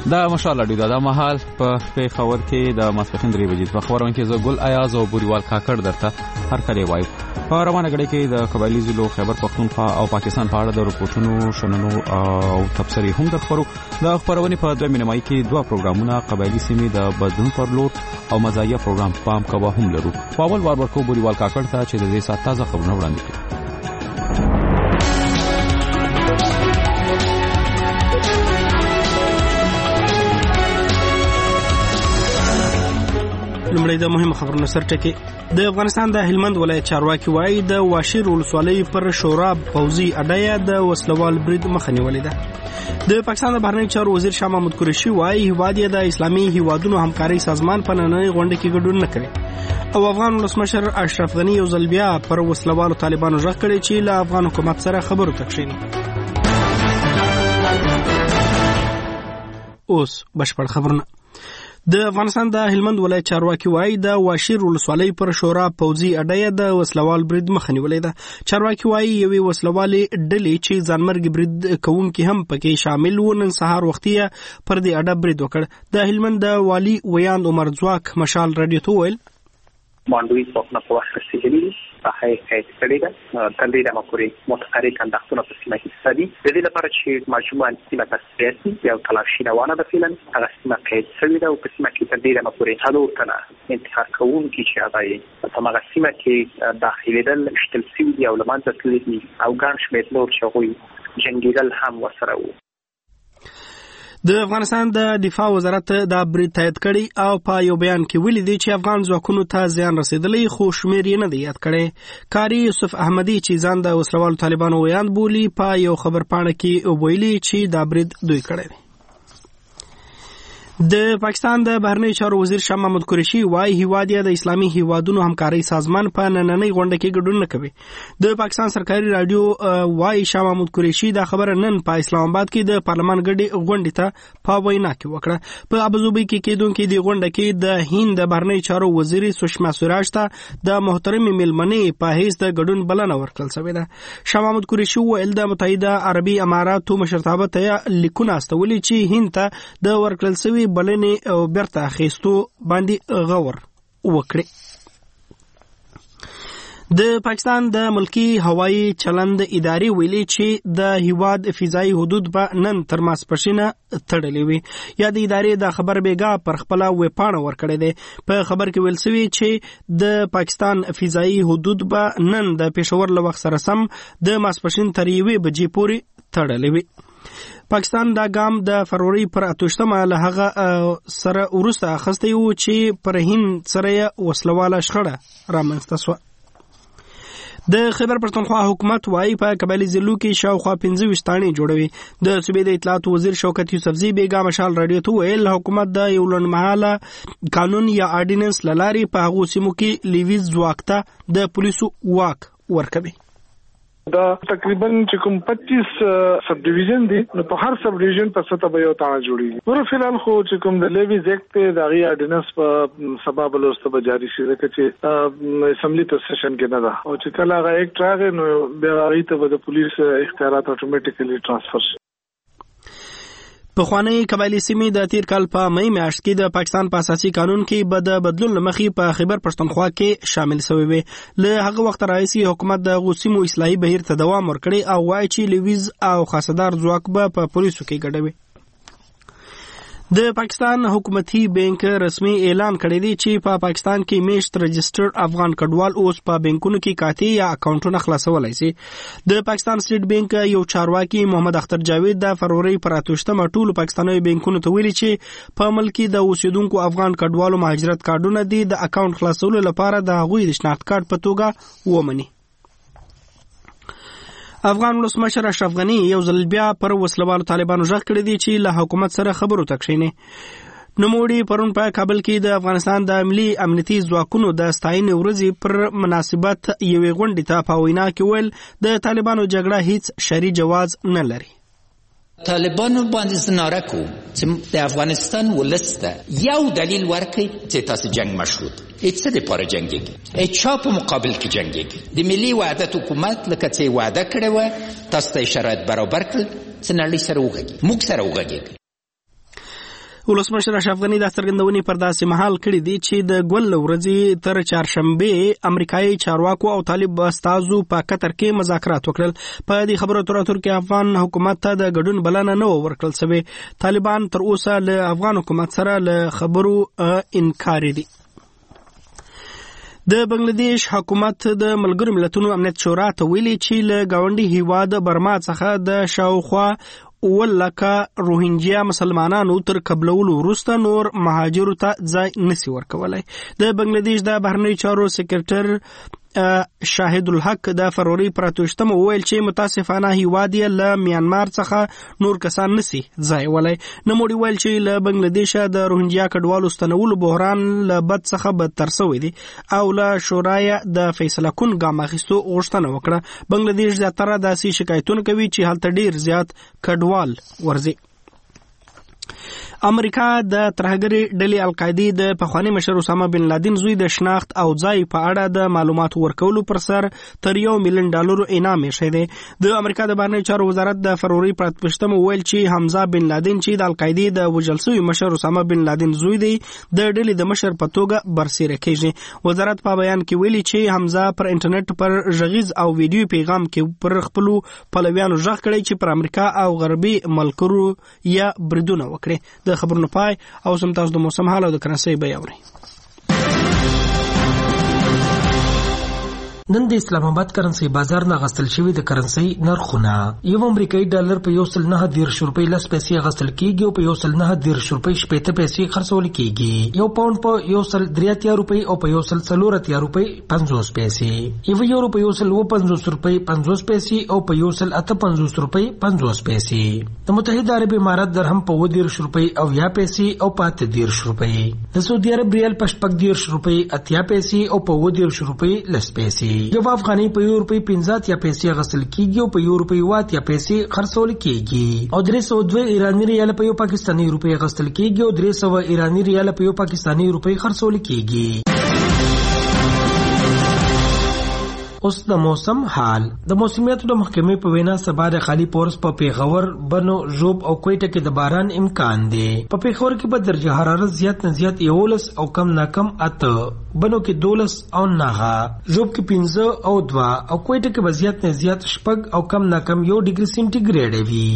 دا مشال اډیو دا مهال په خبر کې د ماسپخین 3 بجې په خبرونه کې زه ګل ایاز او بوریوال کاکړ درته هر کله وایو. په روانه غړي کې د قبایلی ضلعو خیبر پختونخوا او پاکستان په اړه د رپورټونو شننو او تبصرې هم د خبرونې په 2 مینمای کې 2 پروګرامونه قبایلی سیمې د بدلون پر لور او مزایا پروګرام پام کوه هم لرو. په اول وار ورکو بوریوال کاکړ ته چې د دې سات تازه خبرونه وړاندې کړي. لمړی د مهمه خبرونو سرټکی. د افغانستان د هلمند ولایت چارواکي وایي د واشیر ولسوالۍ پر شورا پوځي اډه د وسلوال برید مخه نیولې ده. د پاکستان د بهرنیو چارو وزیر شاه محمود قریشي وایي هیواد یې د اسلامي هیوادونو همکاري سازمان په نننۍ غونډه کې ګډون نه کوي. او افغان ولسمشر اشرف غنی یو ځل بیا پر وسلوالو طالبانو غږ کړی چې له افغان حکومت سره خبرو ته کښیني. اوس بشپړ خبرونه. د افغانستان د هلمند ولایت چارواکي وایي د واشیر ولسوالۍ پر شورا پوځي اډه د وسلوال برید مخه نیولې ده. چارواکي وایي یوې وسلوالې ډلې چې ځانمرګي برید کوونکي هم پکې شامل و نن سهار وختي پر دې اډه برید وکړ. د هلمند د والي ویاند عمر ځواک مشال رادیو ته وویل ماندوی صوفنا په وخت کې سیګلی صحه کې کړي تل دې د مکورې متحرک انداختونه په سیمه کې سدي د دې لپاره چې مجموعه سیمه تاسیسي یو کلاشي روانه ده فعلا هغه سیمه کې سوي ده او په سیمه کې تل دې د مکورې څلور تنه انتخاب کوونکي چې هغه په هغه سیمه کې داخليدل شتل سوي او لمانځه تللی او ګڼ شمېر نور چې هغوی جنګیدل هم ورسره وو. د افغانستان د دفاع وزارت دا برید تایید کړي او په یو بیان کې ویلي دی چې افغان ځواکونو ته زیان رسیدلی خو شمیر یې نه دی یاد کړی. کاری یوسف احمدی چې ځان د وسلوالو طالبانو ویاند بولی په یو خبرپاڼه کې ویلي چې دا برید دوی کړی دی. د پاکستان د بهرنیو چارو وزیر شاه محمود قریشي وایي هیواد یې د اسلامي هیوادونو همکاري سازمان په نننۍ غونډه کې ګډون نه کوي. د پاکستان سرکاري رادیو وایي شاه محمود قریشي دا خبره نن په اسلام آباد کې د پارلمان غونډې ته په وینا کې وکړه. په ابوظبي کې کېدونکې د غونډه کې د هند د بهرنیو چارو وزیر سشما سوراج ته د محترم میلمنې په حیث د ګډون بلنه ورکړل شوې ده. شاه محمود قریشي ویل د متحده عربي اماراتو مشرتابه ته لیکونه استولي چې هند ته د ورکړل شوی بلنې او بیرته اخیستو باندې غور وکړي. د پاکستان د ملکی هوایی چلند ادارې ویلي چې د هیواد فضایي حدود به نن تر ماسپښینه تړلې وي. یا د ادارې د خبر بیګا پر خپل ویبپاڼه ورکړی دی. په خبر کې ویل شوی چې د پاکستان فضایي حدود به نن د پېښور له وخت سره سم د ماسپښین تر 1 بجې پورې تړلې وي. پاکستان دا ګام د فروری پر 8مه له هغه سره وروسته اخیستی و چې پر هند سره وسلواله شخړه رامنځته شوه. د خیبر پختونخوا حکومت وايي په قبایلی ضلعو کې شاوخوا 15 تانې جوړوي. د صوبې د اطلاعات وزیر شوکت یوسفزي بیګا مشال رادیو ته ویل حکومت د یو لنډمهاله قانون یا آرډیننس لاري په هغو سیمو کې لیویز ځواک ته د پولیسو واک ورکوي. دا تقریبا چې کوم 25 سب ډیویژن دي نو په هر سب ډیویژن په سطح به یو تانه جوړیږي. ور فلحال خو چې کوم د لیویز اکټ د غي آرډیننس په سبب لوسته به جاری شي چې اسمبلی په سیشن کې نه ده او چې کله هغه اکټ راغی نو بیا غي ته د پولیس اختیارات اتوماتیکلی ترانسفر شي. په خوانی قبایلی سیمې د تیر کال په مې میاشت کې د پاکستان په اساسي قانون کې د بدلون لمخې په خیبر پختونخوا کې شامل شوی وي. له هغه وخت راځي حکومت د غوسیمو اصلاحي بهیر ته دوام ورکړي او وایي چې لیویز او خاصدار ځواک به په پولیسو کې ګډوي. د پاکستان حکومتي بانک رسمي اعلان کړی دی چې په پاکستان کې میشت رجسټرډ افغان کډوال اوس په بانکونو کې کاتی یا اکاونټونه خلاصولای شي. د پاکستان سټیټ بانک یو چارواکي محمد اختر جاوید د فروری پر 8مه ټول پاکستاني بانکونو ته ویلي چې په ملک د اوسیدونکو افغان کډوالو مهاجرت کارډونه دي د اکاونټ خلاصولو لپاره د هغوی د شناخت کارت په توګه ومني. افغان ولسمشر اشرف غنی یو ځل بیا پر وسلوالو طالبانو غږ کړی دی چې له حکومت سره خبرو ته کښیني. نوموړي پرون په کابل کې د افغانستان د ملي امنیتي ځواکونو د ستاینې ورځې پر مناسبت یوې غونډې ته په وینا کې ویل د طالبانو جګړه هیڅ شرعي جواز نه لري. طالبانو باندې زناره کو چې د افغانستان ولسته یو دلیل ورکړي چې تاسو جنگ مشروط هیڅ د پاره جنگيږي چا په مقابل کې جنگيږي د ملي وحدت حکومت لکه چې وعده کړې و تاسو ته شرایط برابر کړل چې نړۍ سره وګړي موږ سره وګړي. ولسمشر اشرف غنی د څرګندونې پر داسې مهال کړی دی چې د ګل ورځې تر چهارشنبه امریکایي چارواکو او طالب استازو په قطر کې مذاکرات وکړل. په دې خبرو اترو کې افغان حکومت ته د ګډون بلنه نه ورکړل شوې. طالبان تر اوسه له افغان حکومت سره له خبرو انکار دي. د بنگلاديش حکومت د ملګرو ملتونو امنیت شورا ته ویلي چې له گاونډي هیواد برما څخه د شاوخوا ولکه روهینجیا مسلمانانو تر قبلولو وروسته نور مهاجرو ته ځای نسی ورکولای. د بنگلاديش د بهرنی چارو سکرټر شاهد الحق د فروری پر 28 ویل چې متاسفانه هیواد یې له میانمار څخه نور کسان نسی ځای ولای. نموړي ویل چې له بنگلاديش د روهینجیا کډوالو ستنولو بحران له بد څخه بدتر شوی دی او له شورای د فیصله کون ګام اخیستو غوښتنه وکړه. بنگلاديش زیاتره داسې شکایتونه کوي چې هلته ډیر زیات کډوال ورځي. امریکا د ترهګرۍ ډلې القاعده د پخوانی مشر اسامه بن لادن زوی د شناخت او ځای په اړه د معلوماتو ورکولو پر سر تر $1 ملیون انعام یې شوی دی. د امریکا د بهرنی چارو وزارت د فروری پر 28 ویل چې حمزه بن لادن چې د القاعده د وژل شوی مشر اسامه بن لادن زوی دی د ډلې د مشر په توګه برسېره کیږي. وزارت په بیان کې ویلي چې حمزه پر انټرنیټ پر غږیز او ویډیو پیغام کې پر خپل پلویانو ژغ کړی چې پر امریکا او غربي ملکرو یا بریدونه وکړي. د خبرونو پای او سم تاسو د موسم حال او د کرنسي بیان اورئ. نن د اسلام آباد کرنسي بازار نه غستل شوی د کرنسي نرخونه یو امریکایي ډالر په 1.9 روپۍ لس پیسې غستل کیږي او په 1.9 روپۍ شپږ پیسې خرڅول کیږي. یو پاوند په 1.3 روپۍ او په 1.4 روپۍ 50 پیسې. یو یورو په 1.50 روپۍ 50 پیسې او په 1.58 روپۍ 50 پیسې. د متحده عرب امارات درهم په 10 روپۍ او 10 پیسې او په 10 روپۍ. د سعودي عرب ریال په 10 روپۍ 80 پیسې او په 10 روپۍ لس پیسې. یو افغاني په €50 پیسې غسل کیږي او په €8 پیسې خرڅول کیږي او 302 ایرانی ریال په پاکستاني روپۍ غسل کیږي او 300 ایرانی ریال په پاکستاني روپۍ خرڅول کیږي. اوس د موسم حال. د موسمیاتو د محکمې په وینا سبا د خالی پورس په پیښور، بنو، ژوب او کوټه کې د باران امکان دی. په پیښور کې به درجه حرارت زیات نه زیات 11 او کم نه کم 8، بنو کې 12 او 9، ژوب کې 15 او 2 او کوټه کې به زیات نه زیات 6 او کم نه کم 1 ډیګري سنټیګریډ وي.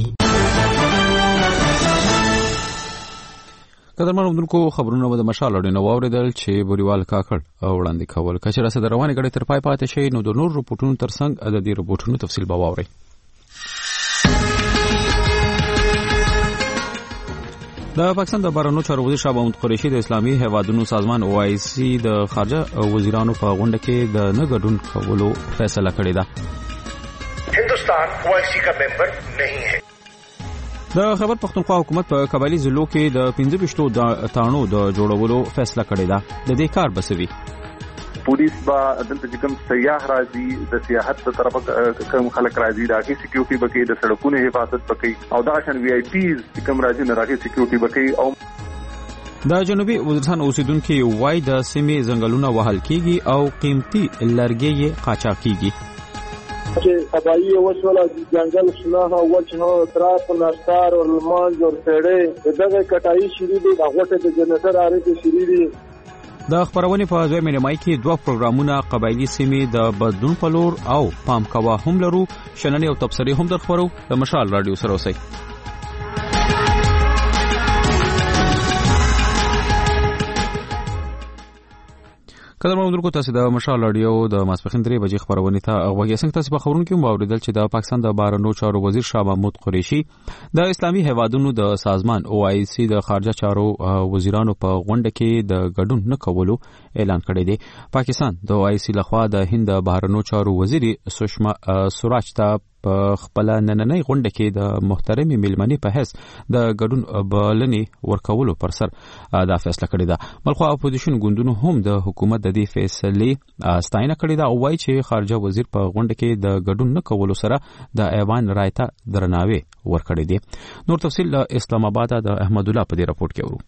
قدرمن اوردونکو خبرونه به د مشال اړینه واوریدل چې بوریوال کاکړ وړاندې کول. که چېرې د روانې غړي تر پای پاتې شي نو د نور رپورټونو ترڅنګ د دې رپورټونو تفصیل به واورئ. د پاکستان د بهرنیو چارو وزیر شاه محمود قریشي د اسلامي هیوادونو سازمان OIC د خارجه وزیرانو په غونډه کې د نه ګډون کولو فیصله کړې ده. هندوستان OIC کا ممبر نہیں ہے. د خیبر پختونخوا حکومت په قبایلی ضلعو کې د 15 تاڼو د جوړولو فیصله کړې ده. د دې کار بسوي پولیس با دلته چې کوم سیاح راځي د سیاحت په طرف کوم خلک راځي راځي سکیورټي بکې د سړکونو حفاظت بکې او دا شان VIPs چې کوم راځي نه راځي سکیورټي بکې. او د جنوبي وزیرستان اوسیدونکو وای د سیمې ځنګلونه وهل کیږي او قیمتي لرګي قاچاق کیږي. که طبعی وشولا جنگل شناها وچها اطراف نشتار و المانج و سیڑه دغه کټایی شری دی غوټه د جنتر عارف شری دی. د خبرونې په ځای مینمای کې 2 پروګرامونه قبایلی سیمې د بدلون په لور او پام کوا هم لرو. شننې او تبصرې هم درخورو. د مشال رادیو سره اوسئ. قدرمن اوردونکو تاسو د مشال رادیو د ماسپخین 3 بجې خبرونه ته غوږی څنګه تاسو په خبرونو کې موریدل چې د پاکستان د بهرنیو چارو وزیر شاه محمود قریشي د اسلامي هیوادونو د سازمان OIC د خارجه چارو وزیرانو په غونډه کې د ګډون نه کولو اعلان کړی دی. پاکستان د OIC لخوا د هند بهرنیو چارو وزیر سشما سوراج ته په خپل نننۍ غونډه کې د محترمي ملمنې په حیث د ګډون بلنې ورکولو پر سر دا فیصله کړې ده. بلخو اپوزیشن ګوندونو هم د حکومت د دې فیصلې ستاینه کړې ده او وایي چې خارجه وزیر په غونډه کې د ګډون نه کولو سره د ایوان رای ته درناوی ورکړی دی. نور تفصیل اسلام آباد د احمد الله په دې راپورټ کې ورو.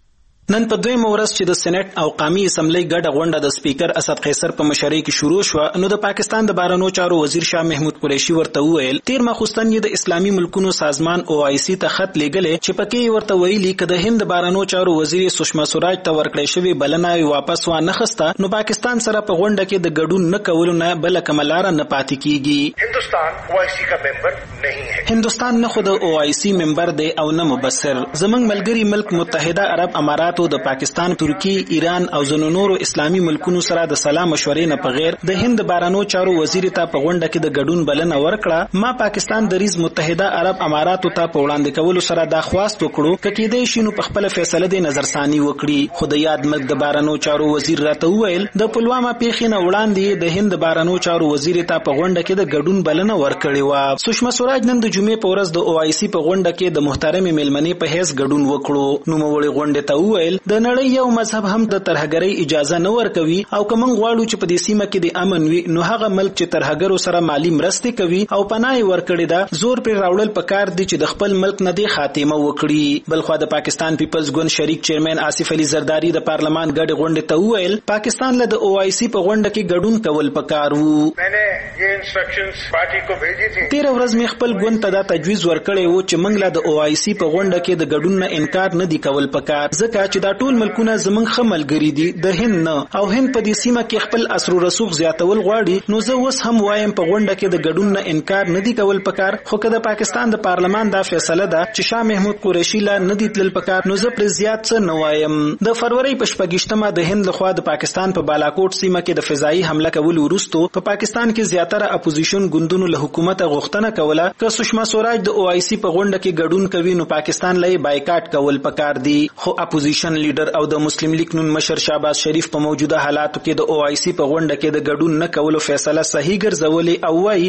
نن په دویمه ورځ چې د سېنات او قومي اسمبلی ګډه غونډه د سپیکر اسد قیصر په مشرۍ کې شروع شو، نو د پاکستان د بهرنیو چارو وزیر شاه محمود قریشي ورته وویل تیر ماخوستن یې د اسلامي ملکونو سازمان OIC ته خط لیږلی چې پکې ورته ویلي که د هند بهرنیو چارو وزیر سشما سوراج ته ورکړی شوې بلنه واپس وانه خسته، نو پاکستان سره په غونډه کې د ګډون نه کولو نه بل کومه لاره نه پاتې کیږي. هندوستان OIC کا ممبر نہیں ہے. هندوستان نه خود OIC ممبر دی او نه مبصر. زمنګ ملګری ملک متحده عرب امارات د پاکستان، ترکی، ایران او ځینو نورو اسلامي ملکونو سره د سلام مشورې نه بغیر د هند بهرنیو چارو وزیر ته په غونډه کې د ګډون بلنه ورکړه. ما پاکستان د ریز متحده عرب اماراتو ته په وړاندې کولو سره دا خواست وکړو چې کېدای شي نو په خپل فیصله د نظرثاني وکړي، خو د یاد ملک د بهرنیو چارو وزیر راته وویل د پلوامه پیښې نه وړاندې د هند بهرنیو چارو وزیر ته په غونډه کې د ګډون بلنه ورکړې و. سشما سوراج نن د جمعې په ورځ د OIC په غونډه کې د محترم میلمنې په حیث ګډون وکړو. نو موړي غونډه ته وویل د نړۍ یو مذهب هم د ترهګرۍ اجازه نه ورکوي او کوم غواړو چې په دې سیمه کې د امن وي، نو هغه ملک چې ترهګرو سره مالی مرستې کوي او پناه ورکړي دا زور پر راوړل پکار دي چې د خپل ملک نه دی خاتمه وکړي. بلخو د پاکستان پیپلز ګوند شریک چیرمن آصف علي زرداری د پارلمان ګډ غونډه ته وویل پاکستان له د OIC په غونډه کې ګډون کول پکار وو. تیر ورځ می خپل ګوند ته دا تجویز ورکړی وو چې موږ له د OIC په غونډه کې د ګډون نه انکار نه دی کول پکار، ځکه چې دا ټول ملکونه زمونږ خملګری دي د هند نه، او هند په دې سیمه کې خپل اثر و رسوخ زیاتول غواړي. نو زه اوس هم وایم په غونډه کې د ګډون نه انکار نه دی کول پکار، خو که د پاکستان د پارلمان دا فیصله ده چې شاه محمود قریشي لا نه دی تلل پکار، نو زه پر زیات څه نه وایم. د فروری په 28مه د هند لخوا د پاکستان په بالاکوټ سیمه کې د فضائي حمله کول وروسته په پاکستان کې زیاتره اپوزیشن ګوندونو له حکومت غوښتنه کوله چې سشما سوراج د OIC په غونډه کې ګډون کوي نو پاکستان لای بایکاټ کول پکار دی. خو اپوزیشن لیډر او د مسلم لیگ نون مشر شهباز شریف په موجوده حالاتو کې د OIC په غونډه کې د ګډون نه کولو فیصله صحیح ګرځولې او وايي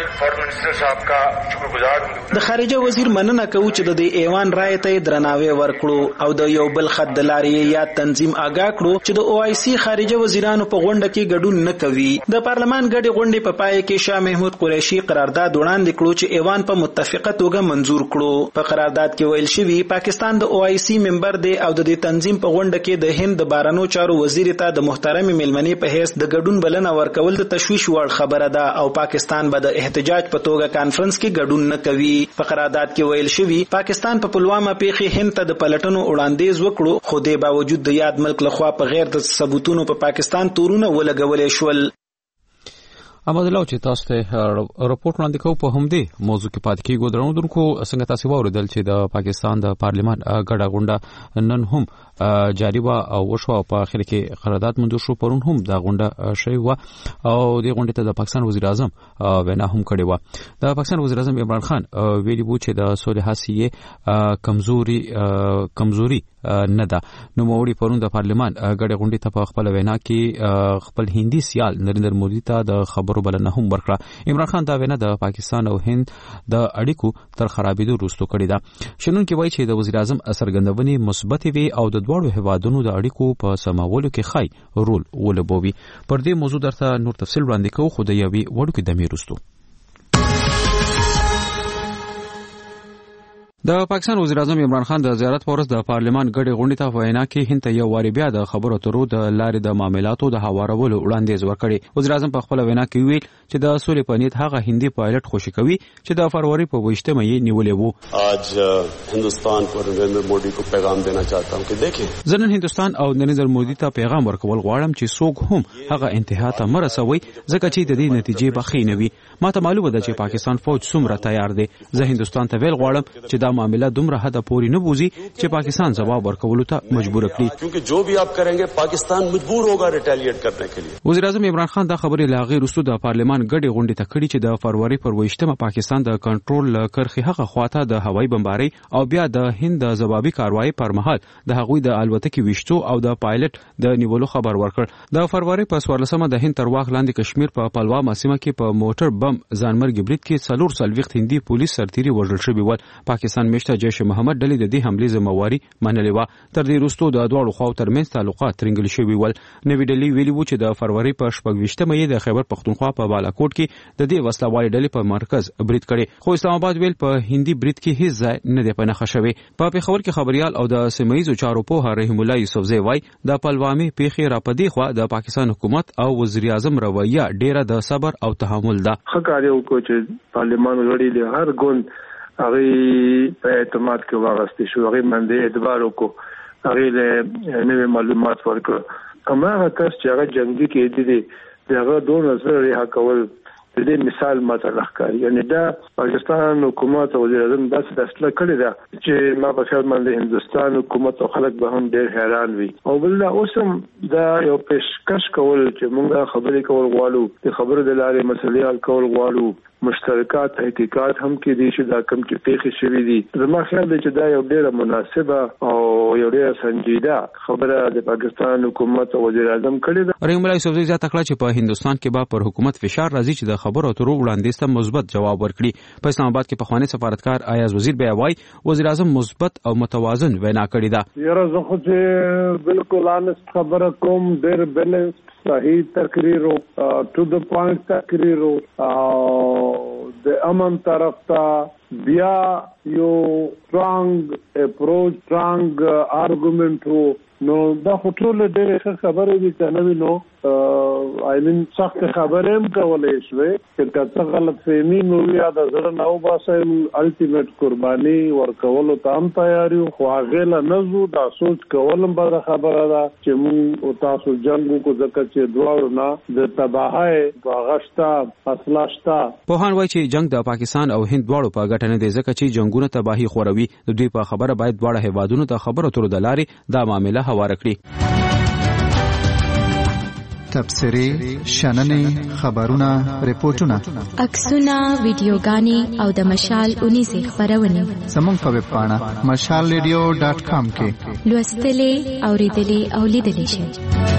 د خارجه وزیر مننه کوي چې د ایوان رائے ته درناوی ورکړو او د یو بل خط د لارې یا تنظیم آگاه کړو چې د OIC خارجه وزیرانو په غونډه کې ګډون نه کوي. د پارلمان ګډې غونډې په پای کې شاه محمود قریشي قرارداد وړاندې کړو چې ایوان په متفقه توګه منزور کړو. په قرارداد کې ویل شوی پاکستان د OIC ممبر دی او د دې تنظیم په غونډه کې د هند د بهرنیو چارو وزیر ته د محترم میلمنې په حیث د ګډون بلنه ورکول د تشویش وړ خبره ده او پاکستان به د احتجاج په توګه کانفرنس کې ګډون نه کوي. په قرارداد کې ویل شوی پاکستان په پلوامه پیښې هند ته د پلټنو وړاندیز وکړو، خو د باوجود د یاد ملک لخوا په غیر د ثبوتونو په پاکستان تورونه ولګولې شول. احمد الله چې تاسو ته راپورټ وړاندې کوو په همدې موضوع کې پاتې کېږو. درنو څنګه تاسو واوریدل چې د پاکستان د پارلمان ګډه غونډه نن هم جاری و او وشو په اخر کې قرارداد منظور شو. پرون هم دا غونډه شوی و او د غونډې ته د پاکستان وزیر اعظم وینا هم کړې و. د پاکستان وزیر اعظم عمران خان ویلي وو چې د صلح حاصلې کمزوري نه ده. نو موړي پرون د پارلمان ګډه غونډې ته په خپل وینا کې خپل هندي سیال نریندر مودي ته د خبرو بلنه هم ورکړه. عمران خان دا وینا د پاکستان او هند د اړیکو تر خرابېدو وروسته کړې ده. شنونکي وایي چې د وزیر اعظم څرګندونې مثبت وي او د دواړو هیوادونو د اړیکو په سمولو کې ښه رول ولوبوي. پر دې موضوع درته نور تفصیل وړاندې کوو خو د یوې وړوکې دمې وروسته. د پاکستان وزیر اعظم عمران خان د زیارت په ورځ د پارلمان ګډې غونډې ته وینا کې هند ته یو واری بیا د خبرو اترو د لارې د معاملاتو د هوارولو وړاندیز ورکړي. وزیر اعظم په خپل وینا کې ویل چې د سولې په نیت هغه هندي پایلټ خوشی کوي چې د فروری په 28مه یې نیولې وو. आज हिंदुस्तान को नरेंद्र मोदी को पैगाम देना चाहता हूं कि देखें زه هندوستان او نریندر مودي ته پیغام ورکول غواړم چې څوک هم هغه انتها ته مرسوي ځکه چې د دې نتیجې به ښې نه وي. ماته معلومه ده چې پاکستان فوج څومره تیار دی. زه هندوستان ته ویل غواړم چې دا معاملې دومره حد پورې نه بوزي چې پاکستان جواب ورکولو ته مجبور کړي. क्योंकि जो भी आप करेंगे पाकिस्तान मजबूर होगा रिटेलिएट करने के लिए. وزیر اعظم عمران خان دا خبرې لاغې وروسته د پارلمان ګډې غونډې ته کړي چې د فروری پر 28مه پاکستان د کنټرول کرخي هغه خواته د هوایي بمبارۍ او بیا د هند د ځوابي کاروایی پر مهال د هغوی د الوتکې وشتو او د پایلټ د نیولو خبر ورکړ. د فروری په 14مه د هند تر واخ لاندې کشمیر په پلوا سیمه کې په موټر بم ځانمرګ برید کې 4 هندي پولیس سرتیري وژل شوي ول. پاکستان پاکستان میشته جیش محمد ډلې د دې حملې ذمہواری منلې و. تر دې وروسته د دواړو خواو ترمنځ تعلقات ترنګل شوي ول. نوې ډلې ویلي و چې د فروری په 28مه د خیبر پختونخوا په بالاکوټ کې د دې وسلوالې ډلې په مرکز برید کړي، خو اسلام آباد ویل په هندي برید کې هیڅ ځای نه دی په نښه شوی. په پېښور کې خبريال او د سیمه‌ییزو چارو پوه رحیم الله یوسفزی وایي د پلوامي پیښې راپدې خو د پاکستان حکومت او وزیر اعظم رویه ډیره د صبر او تحمل ده. خکاریو کو چې پارلیمان غړي له هر ګوند هغه په اعتماد کې واغستې شو، هغه باندې اعتبار وکړو، هغه له نوې معلومات ورکړو. هماغه کس چې هغه جنگي کې دي دغه دوه نظر رها کول د دې مثال ماته راښکاري. یعنی دا پاکستان حکومت او وزیر اعظم داسې فیصله کړې ده چې ما په خیال باندې هندستان حکومت او خلک به هم ډېر حیران وي. او بل اوسم دا یو پیشکش کول چې موږ خبرې کول غواړو، د خبرو د لارې مسلې حل کول غواړو، مشترکات تحقیقات هم کې دي چې دا کم کې پیښې شوې دي. زما خیال دی چې دا یو ډېره مناسبه او یو ډېره سنجیده خبره د پاکستان حکومت او وزیر اعظم کړې ده. رحیم الله یوسفزی زیاته کړه چې په هندستان کې به پر حکومت فشار راځي چې د خبرو اترو وړاندیز ته مثبت جواب ورکړي. په اسلام آباد کې پخوانی سفارتکار ایاز وزیر بیا وایي وزیر اعظم مثبت او متوازن وینا کړې ده. یاره زه خو چې بالکل انست خبره کوم، ډېر بیلنس صحیح تقریر او ټو د پوینټ تقریر او د امن طرف ته بیا یو سترانګ اپروچ، سترانګ آرګومنټ نو دا ټول ډېر خبرې دي چې نو نو سخت خبرې هم کولای شوې چې که غلط فهمي نو یا د زړه نه وباسم الټیمیټ قرباني ورکولو ته هم تیار یو، خو هغه له نزو دا سوچ کولم به خبره ده چې موږ او تاسو جنگ کو ځکه چې دواړو نه د تباہي واغشتا اصلاشتا. پوهان وایي چې جنگ د پاکستان او هند دواړو په ګټه نه دی ځکه چې جنگونه تباہي خوروي. د دوی په خبره باید دواړه هیوادونو ته خبرو ترو د لارې دا معامله هواره کړي. تبصرې، شننې، خبرونه، ریپورتونه، عکسونه، ویډیوګانې او د مشال 19 خبرونه زموږ په ویب پاڼه mashalradio.com کې لوستلې، اوریدلې او لیدلې شئ.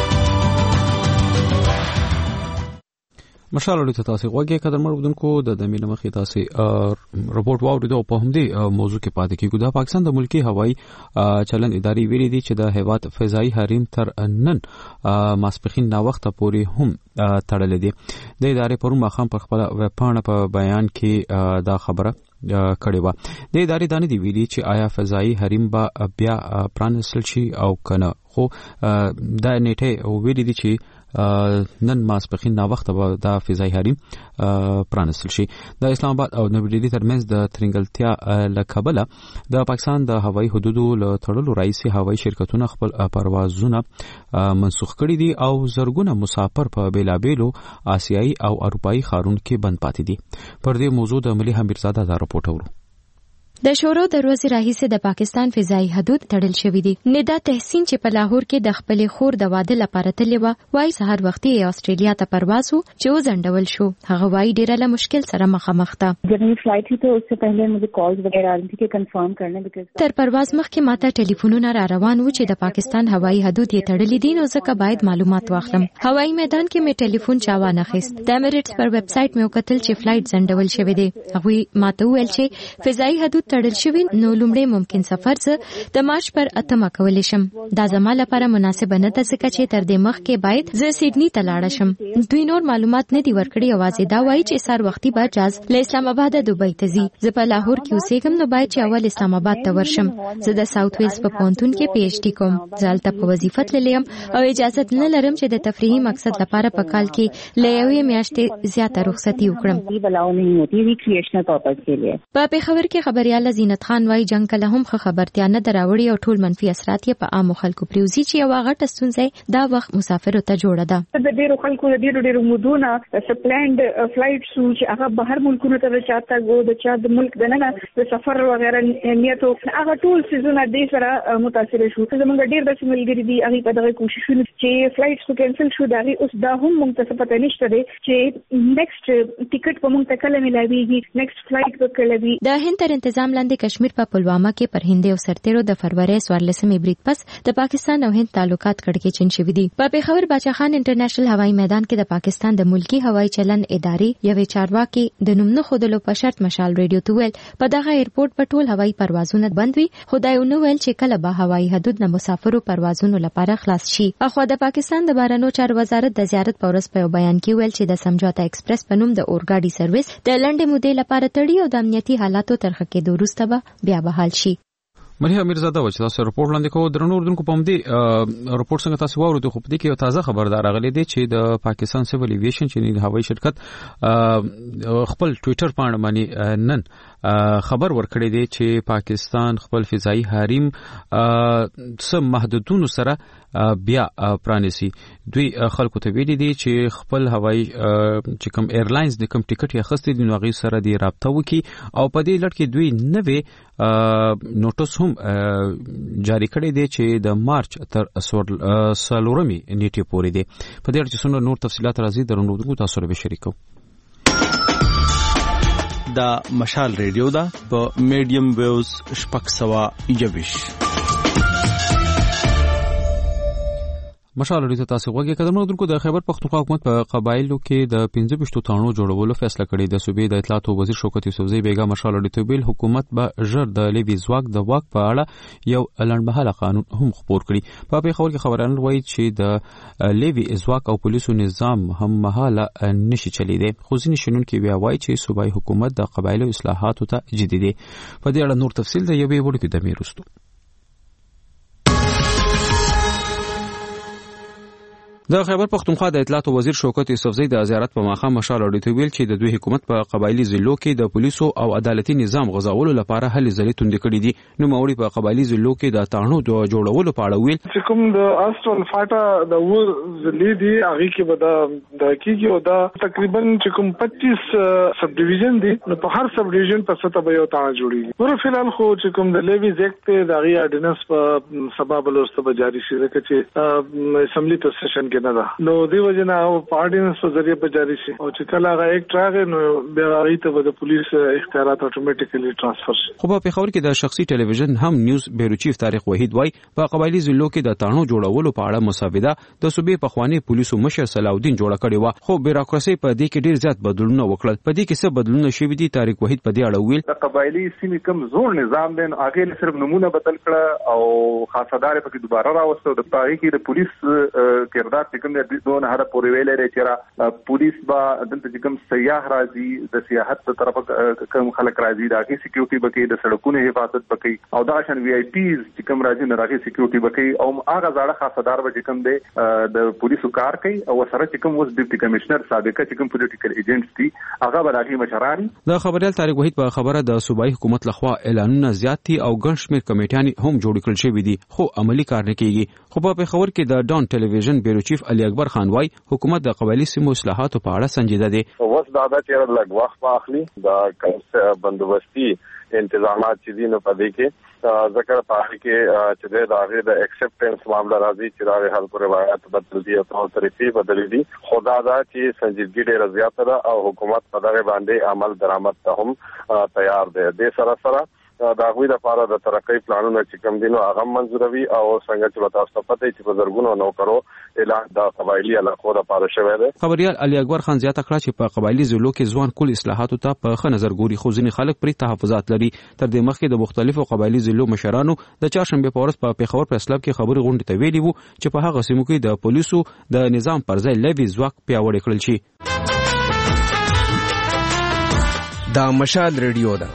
مشال اړیته تاسو غوږی قدر مړودونکو د دمینه مخې تاسو رپورټ واوریدو په همدې موضوع کې پاتې کیږو. د پاکستان د ملکی هوایی چلن اداري ویلي دي چې د هیواد فضایي حریم تر نن ماسپخین نا وخت پورې هم تړلې دي. د ادارې پرون مخام پر خپل ویب پاڼه په بیان کې دا خبره کړې و. د ادارې دانه دی ویلي چې آیا فضایي حریم به بیا پرانستل شي او کنه، خو دا نیټه ویلي دي چې نن ماسپخین نا وخت به دا فضایي حریم پرانستل شي. د اسلام آباد او نوې ډیلي ترمنځ د ترنګلتیا لکبله د پاکستان د هوایي حدودو له تړلو راځي هوایي شرکتونه خپل پروازونه منسوخ کړي دي او زرګونه مسافر په بیلابېلو آسیایي او اروپایي ښارونو کې بند پاتې دي. پر دې موضوع د ملي حمیرزاده دا رپورټ اورو. د شورو د ورځې راهیسې د پاکستان فضایي حدود تړل شوي دي. ندا تحسین چې په لاهور کې د خپلې خور د واده لپاره تللی و، وايي سهار وختي آسټرالیا ته پرواز و چې وځنډول شو. هغه وايي ډېره له مشکل سره مخامخ ده. जब मेरी फ्लाइट थी तो उससे पहले मुझे कॉल्स वगैरह आ रही थी कि कंफर्म करने बिकॉज़ تر پرواز مخکې ماته ټلیفونونه را روان و چې د پاکستان هوایي حدود یې تړلي دي، نو ځکه باید معلومات واخلم. هوایي میدان کې مې ټلیفون چا وانه خیست. د ایمریټس پر ویب سایټ مې وکتل چې فلایټ ځنډول شوی دی. هغوی ماته وویل چې فضایي حدود تړل شوي، نو لومړی ممکن سفر زه د مارچ پر 8 کولی شم. دا زما لپاره مناسب نه ده ځکه چې تر دې مخکې باید زه سیډني ته لاړ شم. دوی نور معلومات نه دي ورکړي. یوازې دا وایي چې سار وختي به جاز له اسلام آباد دوبۍ ته ځي. زه په لاهور کې اوسېږم، نو باید چې اول اسلام آباد ته ورشم. زه د ساوث ویلز په پونتون کې پی ایچ ډي کوم. زه هلته په وظیفه تللی یم او اجازه نه لرم چې د تفریحي مقصد لپاره په کال کې له یوې میاشتې زیاته رخصتي وکړم. په پېښور کې خبريال زینت خان وايي جنگ کله هم خبرتیا نه دراوړي او ټول منفي اثرات یې په عامو خلکو پریوزي چې یو غټه ستونزه دا وخت مسافرو ته جوړه ده. د ډیرو خلکو د ډیرو مودونه سپلانډ فلایټ سو چې هغه بهر ملکونو ته چاته غو د چا د ملک دننه د سفر وغیرہ نیتو هغه ټول سيزونه د سره متاثر شو. زمونږ ډیر د سیملګری دي هغه په دغه کوششونه چې فلایټ سو کینسل شو دا اوس دا هم موږ ته پته نشته دی چې نیکسټ ټیکټ په موږ ته کله ملایويږي، نیکسټ فلایټ به کله وي. د هند تر انتظام الزام لاندې کشمیر په پلوامه کې پر هند او سرتیرو د فروری 14 برید پس د پاکستان او هند تعلقات کړکېچن شوي دي. په پیښور باچا خان انټرنیشنل هوایي میدان کې د پاکستان د ملکی هوایي چلن ادارې یوې چارواکي د نوم نه خودلو په شرط مشال ریډیو ته ویل په دغه ایرپورټ په ټول هوایي پروازونه بند وي، خدای نو ویل چې کله به هوایي حدود نه مسافرو پروازونو لپاره خلاص شي. اخو د پاکستان د بهرنیو چارو وزارت د زیارت په ورځ په بیان کې ویل چې د سمجھوتا ایکسپریس په نوم د اورګاډي سرویس د لنډې مودې لپاره تړي او د امنیتي حالاتو تر ښه کېدو وروسته به بیا بحال شي. ملي امیرزاده و چې تاسو رپورټ لاندې کوو درنو اردوونکو په مدې رپورټ څنګه تاسو واورئ خو په دې کې یو تازه خبردار راغلی دی چې د پاکستان سیول ایویشن چې د هوایي شرکت خپل ټوئیټر باندې باندې نن خبر ورکړی دی چې پاکستان خپل فضائي حریم سم محدودونو سره بیا پرانیسي. دوی خلکو ته ویلي دي چې خپل هوایي چې کوم ایرلاینز د کوم ټیکټ یې اخیستی دي نو هغوی سره دی رابطه وکړي او په دې لړ کې دوی نوې نوټس هم جاری کړی دی چې د مارچ تر 14 نیټې پورې دی. په دې اړه چې څومره نور تفصیلات راځي درنو تاسو سره به شریکو. دا مشال ریډیو دا په میډیم ویوز 621. مشال ریډیو تاسو غوږی قدمونو درکو د خیبر پختونخوا حکومت په قبایلو کې د 15 تانو جوړولو فیصله کړې ده. صوبې د اطلاعات او وزیر شوکت یوسفزئی بیگا مشال ریډیو بیل حکومت به ژر د لیوی ځواک د واک په اړه یو لنډمهاله قانون هم خپور کړي. په پیښور کې خبرونه وایي چې د لیوی ځواک او پولیسو نظام هم مهاله نشي چلیدي. خو ځینې شنونکي بیا وایي چې صوبایي حکومت د قبایلو اصلاحاتو ته جدي دی. په دې اړه نور تفصیل د یوې وړوکې دمې وروسته. د خیبر پختونخوا د اطلاعات او وزیر شوکت یوسفزئی د زیارت په ماښام مشال اډیټو ویل چې د دوی حکومت په قبایلی ضلعو کې د پولیسو او عدالتي نظام غځولو لپاره هلې ځلې توندې کړې دي. نو موري په قبایلی ضلعو کې د تاڼو د جوړولو په اړه ویل چې کوم د استون فاټا د ور ضلع دی هغه کې به د کیږي او دا تقریبا چې کوم 25 سب ډیویژن دي نو په هر سب ډیویژن په سطح به یو تاڼه جوړیږي. ور فلحال خو چې کوم د لیوی زیکت د غي اډینس په سبب لوسته به جاری شي چې اسمبلی ته سیشن کې نه ده نو دی وجنه او پارټینس په ذریعہ به جاری شي او چې کله هغه ایکټ راغی نو بیا هغه ته د پولیس اختیارات اتوماتیکلی ترانسفر شي. خو په پیښور کې د شخصي ټلویزیون هم نیوز بیورو چیف طارق وحید وای په قبایلی ضلعو کې د تاڼو جوړولو په اړه مساوده د صوبې پخوانی پولیسو مشر صلاح الدین جوړ کړی و خو بیروکراسي په دې کې ډیر زیات بدلونونه وکړل. په دې کې څه بدلونونه شوي دي طارق وحید په دې اړه ویل د قبایلی سیمې کم زور نظام دین هغه صرف نمونه بدل کړه او خاصدار په کې دوباره راوستو د پاره کې د پولیس کردار څنګه دون هر پورې ویلې لري چې پولیس با دلته چې کوم سیاح راځي د سیاحت تر طرفه کوم خلک راځي دا کې سکیورټي بکې د سړکونو حفاظت بکې او دا شان وی آی پیز چې کوم راځي نه راځي سکیورټي بکې او هغه ځاړه خاصدار به کوم دی د پولیسو کار کوي او سره چې کوم وس ډیپټي کمشنر سابقه چې کوم پولیټیکل ایجنټس دي هغه به راځي مشران. د خبريال طارق وحید په خبره د صوبایي حکومت لخوا اعلانونه زیات دي او ګڼ شمېر کمیټیان هم جوړ کړل شوي دي خو عملی کار نه کیږي. خو په پیښور کې د ډان ټلویزیون بیورو چیف علي اکبر خان وای حکومت د قبایلی سیمو اصلاحاتو په اړه سنجیده دی. اوس دا چې لږ وخت واخلي دا کوم بندوبستي انتظامات چې دي نو په دې کې ذکر پاره کې چې د هغه د ایکسپټنس معاملې راځي چې دا هر روایت بدل دي او طریقې بدل دي. خدا دا چې سنجیدګي ډېر زیات ده او حکومت په دغه باندې عمل درآمد ته هم تیار دی. د سره دا غوي د لپاره د ترقۍ پلانونه چې کوم دینو هغه منځوروي او څنګه چې تاسو پته چې په زرګونو نوکرو اعلان د قبایلی علاقو لپاره شوی دی. خبريال علي اکبر خان زیاته کړه چې په قبایلی ضلعو کې ځوان کول اصلاحاتو ته په ښه نظر ګوري خو ځینې خلک پرې تحفظات لري. تر دې مخکې د مختلفو قبایلی ضلعو مشرانو د چهارشنبه په ورځ په پیښور پریس کلب کې خبري غونډه ته ویلي وو چې په هغه سیمو کې د پولیسو د نظام پر ځای لیوی ځواک پیاوړی کړل شي. دا مشال ریډیو ده.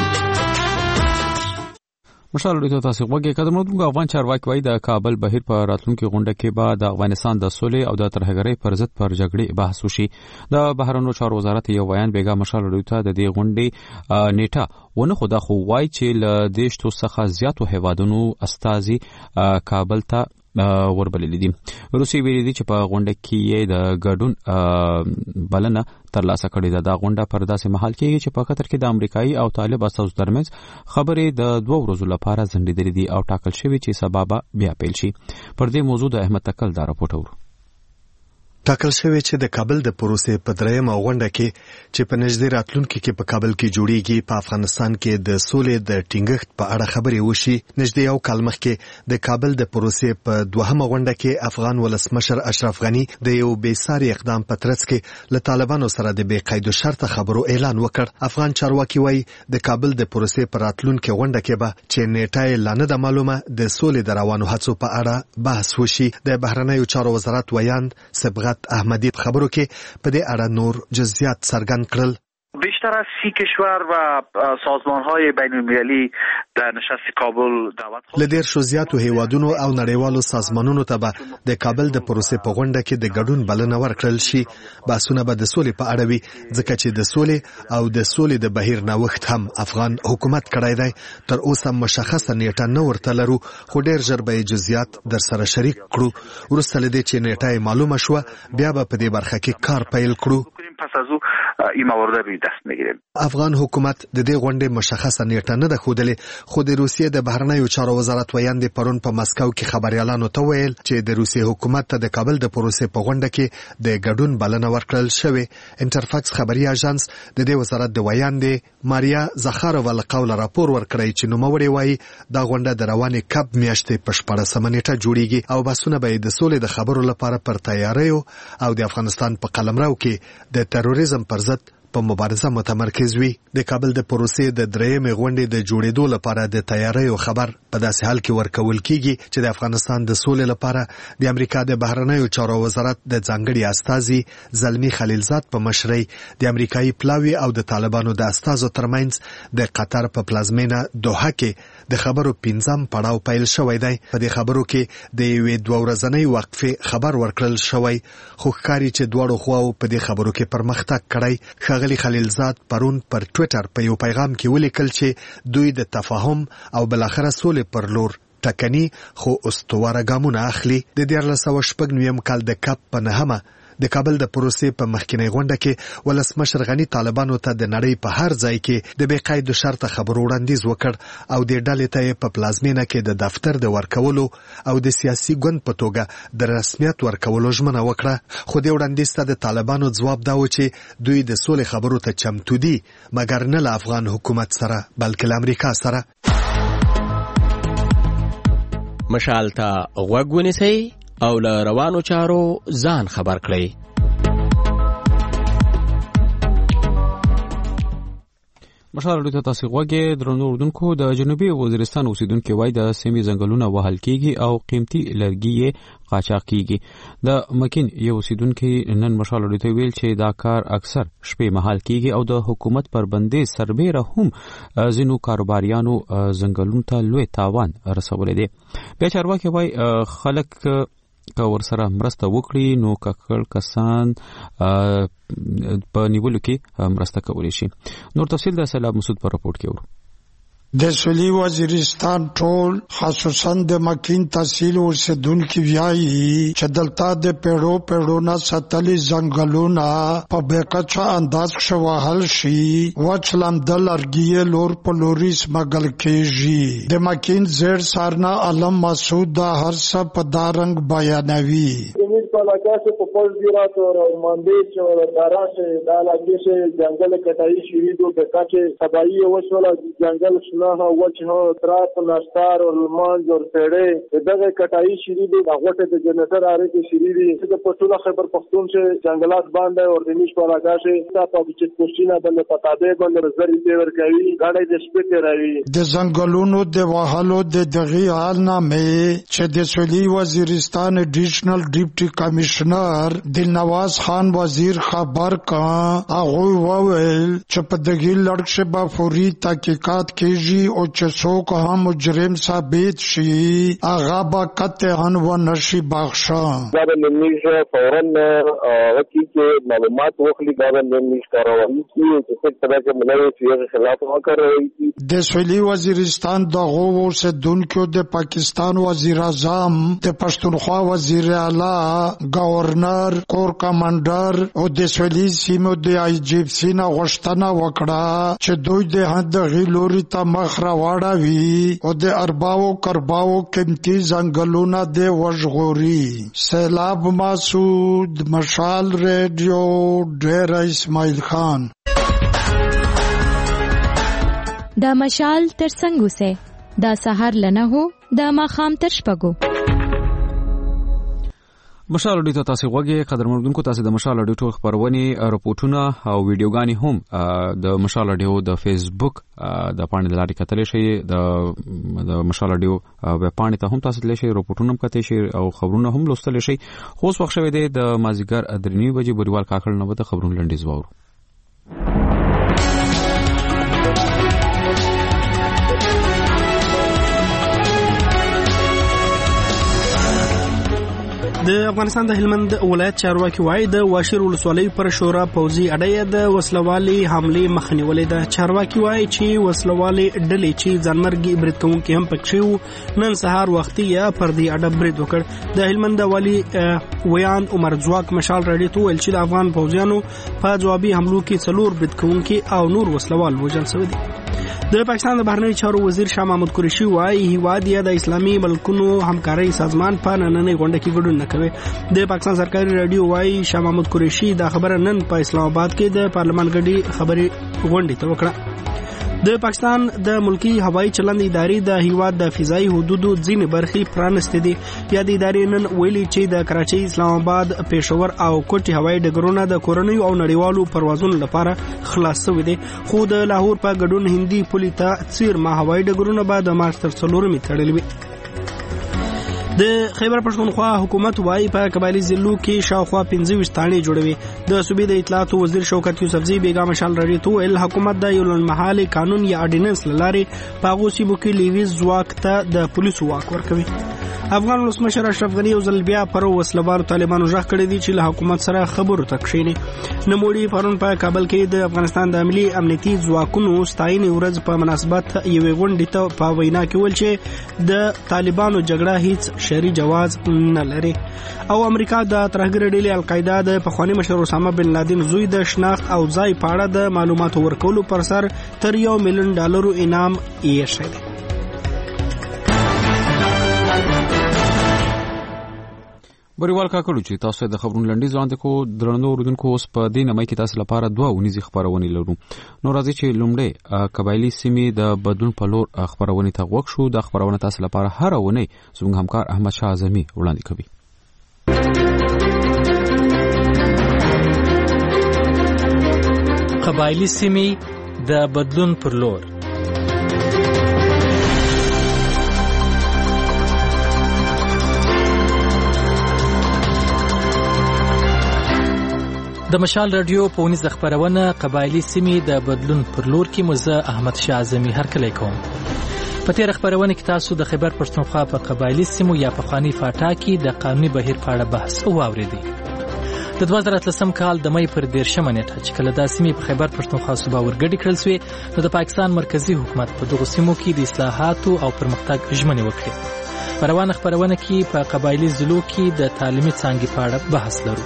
مشال ریډیو تاسو غوږی قدمونو د افغان چارواکي وای د کابل بهیر په راتلونکي غونډه کې به د افغانستان د صلح او د ترهګرۍ پر ضد پر جګړې بحث وشي. د بهرنیو چارو وزارت یو بیان بیگا مشال ریډیو ته د دې غونډې نیټه ونه خدا خو وای چې ل دیشتو څخه زیاتو هیوادونو استازي کابل ته وربللی دي. روسي ویلي دي چې په غونډه کې د ګډون بلنه ترلاسه کړې ده. دا غونډه پر داسې مهال کېږي چې په قطر کې د امریکایي او طالب استازو ترمنځ خبرې د 2 ورځو لپاره ځنډېدلې دي او ټاکل شوی چې سبا بیا پیل شي. پر دې موضوع د احمد تکل دا راپورټ اورو. ټاکل شوی چې د کابل د پروسې په درېیمه غونډه کې چې په نږدې راتلونکي کې په کابل کې جوړیږي په افغانستان کې د سولې د ټینګښت په اړه خبرې وشي. نږدې یو کال مخکې د کابل د پروسې په دوهمه غونډه کې افغان ولسمشر اشرف غني د یو بېساري اقدام په ترڅ کې له طالبانو سره د بې قید شرطه خبرو اعلان وکړ. افغان چارواکي وایي د کابل د پروسې په راتلونکي غونډه کې به چې نیټه یې لا نه ده معلومه د سولې د روانو هڅو په اړه بحث وشي. د بهرنیو چارو وزارت ویاند صبغت احمدی په خبرو کې په دې اړه نور جزئیات څرګند کړل. بیشتر از 30 کشور و سازمان‌های بین‌المللی در نشست کابل دعوت خواهد. لدیر شو زیاتو هیوادونو او نړیوالو سازمانونو ته به د کابل د پروسې په غونډه کې د ګډون بلنه ورکړل شي. بحثونه به د سولې په اړه وي ځکه چې د سولې او د سولې د بهیر نوښت هم افغان حکومت کړی دی. تر اوسه مشخصه نیټه نه ورته لرو خو ډیر ژر به جزئیات در سره شریک کړو. وروسته لدې چې نیټه معلومه شوه بیا به په دې برخه کې کار پیل کړو. پس از او این موارد روی دست میگیریم. افغان حکومت د دې غونډې مشخصه نیټه نه ده ښودلې خو د روسیې د بهرنیو چارو وزارت ویاند پرون په مسکو کې خبريالانو ته ویل چې د روسیې حکومت ته د کابل د پروسې په غونډه کې د ګډون بلنه ورکړل شوې. انټرفاکس خبري اژانس د دې وزارت د ویاند ماریا زخارووا له قوله راپور ورکړی چې نوموړی وایي دا غونډه د روانې کب میاشتې په 14 نیټه جوړیږي او بحثونه به د سولې د خبرو لپاره پر تیاریو او د افغانستان په قلمرو کې د تروریزم پر ضد په مبارزه متمرکز وي. د کابل د پروسې د درېیمې غونډې د جوړېدو لپاره د تیاریو خبر په داسې حال کې ورکول کیږي چې د افغانستان د سولې لپاره د امریکا د بهرنیو چارو وزارت د ځانګړي استازي زلمی خلیلزاد په مشرۍ د امریکایي پلاوي او د طالبانو د استازو ترمنځ د قطر په پلازمینه دوحه کې د خبرو 15م پړاو پیل شوی دی. په دې خبرو کې د یوې 2 ورځنۍ وقفې خبر ورکړل شوی خو ښکاري چې دواړو خواو په دې خبرو کې پرمختګ کړی. ښاغلي خلیلزاد پرون پر ټوئیټر په یو پیغام کې ولیکل چې دوی د تفاهم او بلاخره سولې پر لور ټکني خو استواره ګامونه اخلي. د 1996 کال د کپ په نهمه د کابل د پروسې په مخکینی غونډه کې ولسمشر غني طالبانو ته د نړۍ په هر ځای کې د بې قید شرطه خبرو وړاندیز وکړ او د ډلې ته په پلازمینه کې د دفتر د ورکولو او د سیاسي ګوند په توګه د رسمیت ورکولو ژمنه وکړه. خو د وړاندیز ته د طالبانو ځواب دا و چې دوی د سولې خبرو ته چمتو دي مګر نه له افغان حکومت سره بلکې له امریکا سره. مشال ته غوږ ونیسئ او له روانو چارو ځان خبر کړئ. مشال راډیو ته تاسو غوږی درنو اوردونکو. د جنوبي وزیرستان اوسیدونکو وایي د سیمې ځنګلونه وهل کیږي او قیمتي لرګي قاچاق کیږي. د مکین یو اوسیدونکو نن مشال راډیو ته ویل چې دا کار اکثر شپې مهال کیږي او د حکومت پر بندیز سربېره هم ځینو کاروباریانو ځنګلونو ته لوی تاوان رسولی دی. بیا چارواکي وایي خلک که ورسره مرسته وکړي نو ککړ کسان په نیولو کې مرسته کولی شي. نور تفصیل د سیلاب مسعود په راپورټ کې ورو. د سویلي وزیرستان ټول خصوصا د مکین تحصیل اوسیدونکي وایي چې دلته د پیړو نه ساتلي ځنګلونه په بېکچه انداز ښه وهل شي. وچ لمده لرګي لور په لوري سمګل کېږي. د مکین زیر سارنا علم مسعود دا هر څه په دا رنګ بیانوي. علاقہ سے پپوز گیرات اور مندیچ اور دارا سے دا علاقے سے جنگل کٹائی شروع دو بکا کے تباہی وش والا جنگل سنا ہو وچ ہو تراپ نستار اور لمانج اور پیڑے دغه کٹائی شروع دو غوټه د جنریټر اره کې شروع دي. د پټوله خیبر پختون سے جنگلات باندې اور دنیش په علاقہ سے تاسو په چت کوشینه د پتابه باندې زری دی ورکوي غاړې د سپیکر راوي. د زنګلونو د وهلو د دغه حال نامه چې د سویلي وزیرستان ایډیشنل ډیپټي کمشنر دلنواز خان وزیر خبر کا هغه وویل چې په دغه لړ کې به فوري تحقیقات کیږي او چې څوک هم مجرم ثابت شي هغه به قطعاً ونشي بخښه. دا د نیمه فورا وکیل کې معلومات واخلي دا د نیمه کاروایی چې څه طرح کې ملي فیض خلاف وکړي. د سویلي وزیرستان دغه اوسیدونکو د پاکستان وزیر اعظم د پښتونخوا وزیر اعلی گورنر کور کمانډر او د سویلي سیمو د آی جی اف سی نه غوښتنه وکړه چې دوی د هند غیلوري ته مخ راوړوي او د ارباو کرباو قیمتي ځنګلونه د وژغوري. سیلاب مسعود، مشال ریډیو، ډیر اسماعیل خان. دا مشال تر څنګه سه دا سحر لنه هو دا ماخام تر شپګو. مشال اډیو ته تاسو غوږی قدرمنونکو، تاسو د مشال اډیو ټول خبرونه، راپورټونه او ویډیوګانی هم د مشال اډیو د فیسبوک د پاڼې د لارې کتلی شئ. د مشال اډیو ویب پاڼې ته هم تاسو تللی شئ، راپورټونه هم کتلی شئ او خبرونه هم لوستلی شئ. خو اوس وخت شوی دی د مازدیګر 3:30 بجې بوریوال کاکړ نه به د خبرونو لنډیز واورو. د افغانستان د هلمند ولایت چارواکي وایي د واشیر ولسوالۍ پر شورا پوځي اډې د وسلوالي حمله مخنیولې ده. چارواکي وایي چې وسلوالي ډلې چې ځانمرګي برید کوونکي هم پکې وو نن سهار وختي یا پر دې اډه برید وکړ. د هلمند والی ویان عمر ځواک مشال راډیو ته ویل چې د افغان پوځیانو په جوابي حملو کې 4 برید کوونکي او نور وسلوال وژل شوي دي. د پاکستان د بهرنیو چارو وزیر شاه محمود قریشي وایي هیواد یې د اسلامي ملکونو همکارۍ سازمان په نننۍ غونډه کې ګډون نه کوي. د پاکستان سرکاري رادیو وایي شاه محمود قریشي دا خبره نن په اسلام آباد کې د پارلمان غړي خبري غونډې ته وکړه. د پاکستان د ملکی هوایي چلند ادارې د هیواد د فضایي حدودو ځینې برخې پرانستې دي. یا د ادارې نن ویلي چې د کراچۍ، اسلام آباد، پېښور او کوټي هوایي ډګرونه د کورنیو او نړیوالو پروازونو لپاره خلاص شوي دي. خو د لاهور په ګډون هندي پولي ته څیرما هوایي ډګرونه به د مارچ تر 4 تړلي وي. د خیبر پښتونخوا حکومت وايي په قبایلی ضلعو کې شاوخوا 25 تانې جوړوي. د صوبې د اطلاعات وزیر شوکت یوسفزي بیگا مشال راډیو ته ویل حکومت د یو لنډمهاله قانون یا اډیننس لارې په هغو سیمو کې لیویز ځواک ته د پولیسو واک ورکوي. افغان ولسمشر اشرف غنی یو ځل بیا پر وسلوارو طالبانو ژغ کړی دی چې له حکومت سره خبرو ته کښیني. نوموړي پرون په کابل کې د افغانستان د عملی امنیتي ځواکونو ستاینې ورځ په مناسبت یوې غونډې ته په وینا کې ویل چې د طالبانو جګړه هیڅ شرعي جواز نه لري. او امریکا د ترهګر ډلې القاعده د پخوانی مشر اسامه بن لادن زوی د شناخت او ځای په اړه د معلوماتو ورکولو پر سر تر $1 ملیون انعام یې شوی. بریوال کاکړو چې تاسو د خبرونو لنډیز وړاندې کو درنو اوریدونکو، اوس په دې نمای کې تاسو لپاره 2 ونیزي خبرونه لرو. نو راځي چې لومړی قبایلی سیمې د بدلون په لور خبرونه ته وښ شو. د خبرونه تاسو لپاره هر ونه زموږ همکار احمد شاه اعظمي وړاندې کوي. قبایلی سیمې د بدلون پر لور. د مشال رادیو په ونیز خبرونه قبایلی سیمې د بدلون پر لور کې مزه احمد شاه اعظمي هرکلی کوم. په تیر خبرونه کې تاسو د خیبر پښتونخوا په قبایلی سیمو یا په خوانی فاټا کې د قانوني بهیر په اړه بحث واوریدي. د 2013 کال د مې پر 13 نیټه چې کله د سیمې په خیبر پښتونخوا صوبه ورګډي کړل شوې، نو د پاکستان مرکزی حکومت په دغه سیمو کې د اصلاحاتو او پرمختګ ژمنې وکړې. په روانه خبرونه کې په قبایلی ضلعو کې د تعلیمي څانګې په اړه بحث لرو.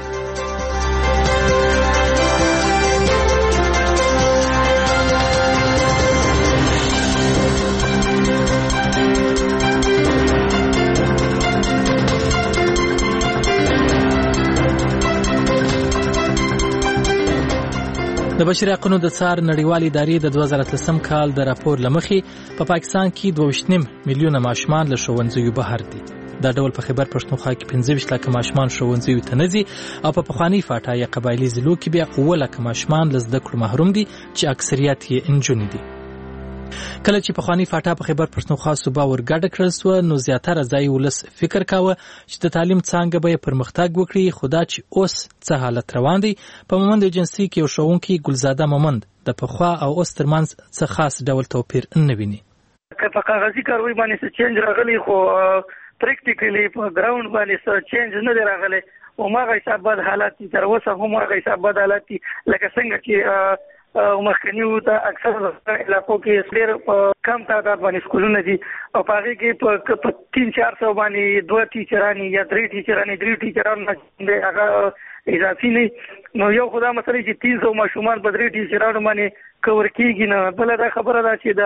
د بشري حقوقو د څار نړیوالې ادارې د 2013 کال د راپور لمخې په پاکستان کې 2.5 میلیونه ماشومان له ښوونځیو بهر دي. دا ډول په خیبر پښتونخوا کې 25 لک ماشومان ښوونځیو ته نه ځي او په پخوانی فاټا یا قبایلی ضلعو کې بیا 9 لک ماشومان له زده کړو محروم دي چې اکثریت یې انجونې دي. کله چې پخوانی فاټا په خیبر پښتونخوا صوبه ورګډه کړل سو، نو زیاتره ځای ولس فکر کاوه چې د تعلیم څانګه به پرمختګ وکړي. خدا چې اوس څه حالت روان دی، په مومند ایجنسی کې یو ښوونکی ګلزاده مومند د پخوا او اوس ترمنځ څه خاص ډول توپیر نه ویني. که په کاغذي کاروي باندې څه چینج راغلی، خو پریکټیکلی په ګراوند باندې څه چینج نه دی راغلی. او ماغه حساب بد حالات دي، تر اوسه هم ماغه حساب بد حالات دي، لکه څنګه چې مخکنیو ته اکثر علاقو کې ډېر کم تعداد باندې سکولونه دي او په هغې کې په 300-400 باندې 2 ټیچرانې یا 3 ټیچرانې 3 ټیچران هغه اضافي نه. نو یو خو دا مسله چې 300 ماشومان په 3 ټیچرانو باندې کور کېږي نه. بله دا خبره ده چې د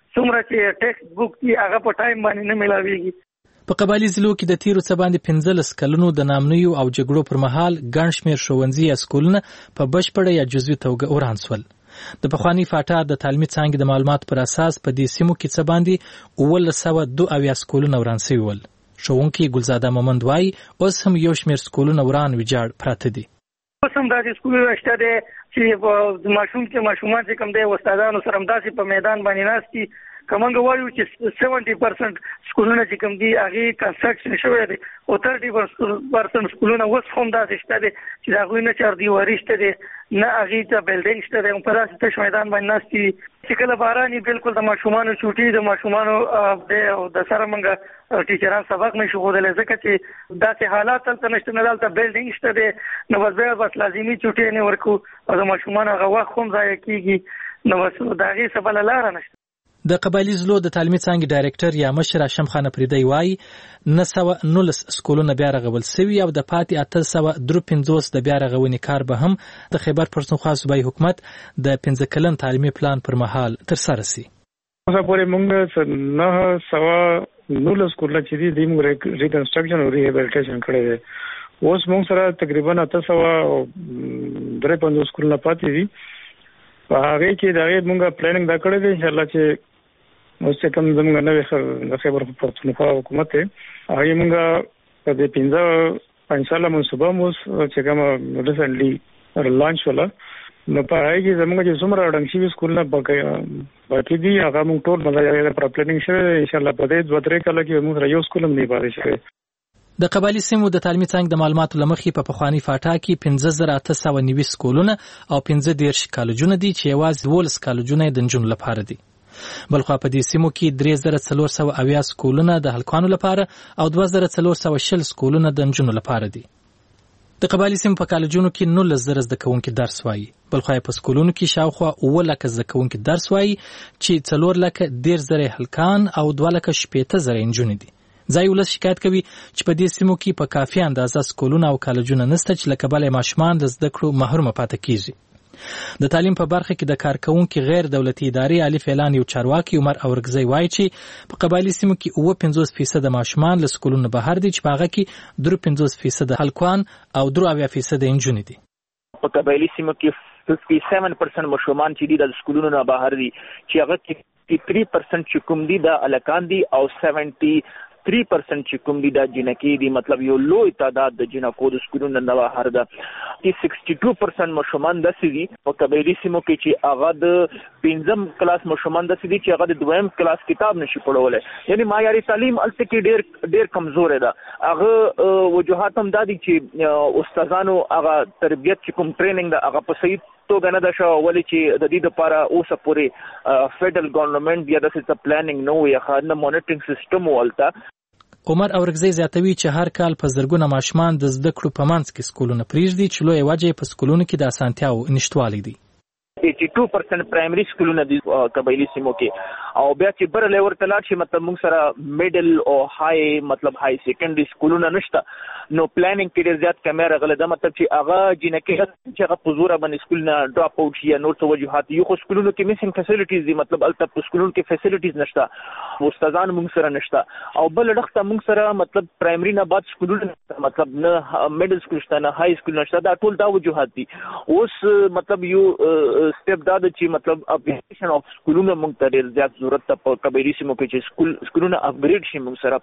څومره چې ټیکسټ بوک دی هغه په ټایم باندې نه ملاويږي. په قبایلی ضلعو کې د تیرو څه باندې 15 کلونو د نامنیو او جګړو پر مهال ګڼ شمېر ښوونځي یا سکولونه په بشپړه یا جزوي توګه وران شول. د پخواني فاټا د تعلیمي څانګې د معلوماتو پر اساس په دې سیمو کې څه باندې 1902 سکولونه وران شوي ول. ښوونکی ګلزاده مومند وایي اوس هم یو شمېر سکولونه وران ویجاړ پراته دي. اوس هم دا سکولونه شته دي چې ماشومان چې کوم دی استادانو سره همداسې په میدان باندې ناست دي. کومنګ وایو چې 70% سکولونه چې کوم دي هغه کنسټرکشن شوی دی او 30% سکولونه اوس هم داسې شته دي چې هغه نه چار دیواري شته دي نه هغه ته بلډینګ شته دي په داسې تش میدان باندې ناست دي چې کله باراني بالکل د ماشومانو چوټي د ماشومانو د سره منګه ټیچران سبق نشو غوډل ځکه چې داسې حالات تل نشته نه دلته بلډینګ شته دي نو بس لازمي چوټي نه ورکو او د ماشومانو هغه وخت هم ضایع کیږي نو بس دا غي سبل لار نشته. د قبایلی ضلعو د تعلیمي څانګې ډایرکټر یا مشر هاشم خان پریدی وایي 919 سکولونه بیا رغول شوي او د پاتې 853 د بیا رغونې کار به هم د خیبر پښتونخوا صوبایي حکومت د 15 کلن تعلیمي پلان پر مهال ترسره شي. اوسه پورې موږ 919 سکولونه چې دي موږ ریکنسټرکشن او ریهابیلیټیشن کړی دی. اوس موږ سره تقریبا 853 سکولونه پاتې دي. په هغه کې دا موږ پلانینګ دا کړی دی ان شاء الله چې اوس چې کوم زموږ نوې خبر پښتونخوا حکومت هغه موږ په دې 15 ساله منصوبه مو چې کوم ریسنټلی لانچ ولا نو په هغه کې زموږ چې څومره اډنګ شي سکولونه باقي دي هغه موږ ټول مله پر پلانینګ شوی ان شاء الله په دې 2-3 کال کې موږ یو سکول هم نه پاره شي. د قبایلی سیمو د تعلیمي څانګې د معلوماتو لمخې په پخواني فاټا کې 15890 سکولونه او 15 کالجونه دي چې یوازې 12 کالجونه د نجونو لپاره دي. بلخوا په دې سیمو کې 3470 سکولونه د هلکانو لپاره او 2420 سکولونه د نجونو لپاره دي. د قبایلی سیمو په کالجونو کې 19000 زده کوونکي درس وایي. بلخوا په سکولونو کې شاوخوا 900 زده کوونکي درس وایي چې 410,000 هلکان او 2,80,000 نجونې دي. ځای ولس شکایت کوي چې په دې سیمو کې په کافي اندازه سکولونه او کالجونه نشته چې له کبله ماشومان د زده کړو محروم پاتې کیږي. د تعلیم په برخه کې د کارکونکو غیر دولتي ادارې علي فعلان یو چارواکي عمر اورګزی وایي چې په قبایلی سیمو کې 55% ماشومان له سکولونو بهر دي چې په هغه کې 53% هلکان او 3% نجونې دي. په قبایلی سیمو کې 57% ماشومان چې دي د سکولونو نه بهر دي چې هغه کې 3% چې کوم دي د الکان دي او 3% چې کوم دي د جنکی دي مطلب یو لوی تعداد د جنکو د سکولونو نه بهر ده. 62% ماشومان د سړي په قبایلی سیمو کې چې هغه د 5م کلاس ماشومان د سړي چې هغه د 2م کلاس کتاب نشي پړولای یعنی معیاري تعلیم الته کې ډیر کمزور ده. هغه وجوهات هم دادي چې استادانو هغه تربیت چې کوم ټریننګ ده هغه په صحیح توګه نه ده شو ولې چې د دې لپاره اوسه پورې فدرال ګورنمنت یا د څه پلانینګ نو یا خانه مانیټرینګ سیستم ولته. عمر اورګزی زیاتوي چې هر کال په زرګونه ماشومان د زده کړو په منځ کې سکولونه پریږدي چې لوی وجه په سکولونو کې د اسانتیاو نشټوالی دي. 82% پرایمري سکولونه دي قبایلی سیمو کې او بیا چې بر لیور تلاړ شي مطلب موږ سره میډل او های مطلب های سیکنډري سکولونه نشته نو پلانینګ کې ډیر زیات کمی راغله دا مطلب چې هغه جنکه چې هغه پزوره باندې سکول نه ډراپ اوټ شي نور څه وجوهات یو خو سکولونو کې میسنګ فیسیلیټیز دي مطلب البته په سکولونو کې فیسیلیټیز نشته استادان موږ سره نشته او بل ډخته موږ سره مطلب پرایمري نه بعد سکولونه مطلب نه میډل سکول شته نه های سکول نشته دا ټول دا وجوهات دي. اوس مطلب یو سټپ دا چې مطلب اپډیشن اف سکولونه موږ ته ډیر زیات ضرورت ته په قبایلی سیمو کې چې سکولونه اپګریډ شي موږ سره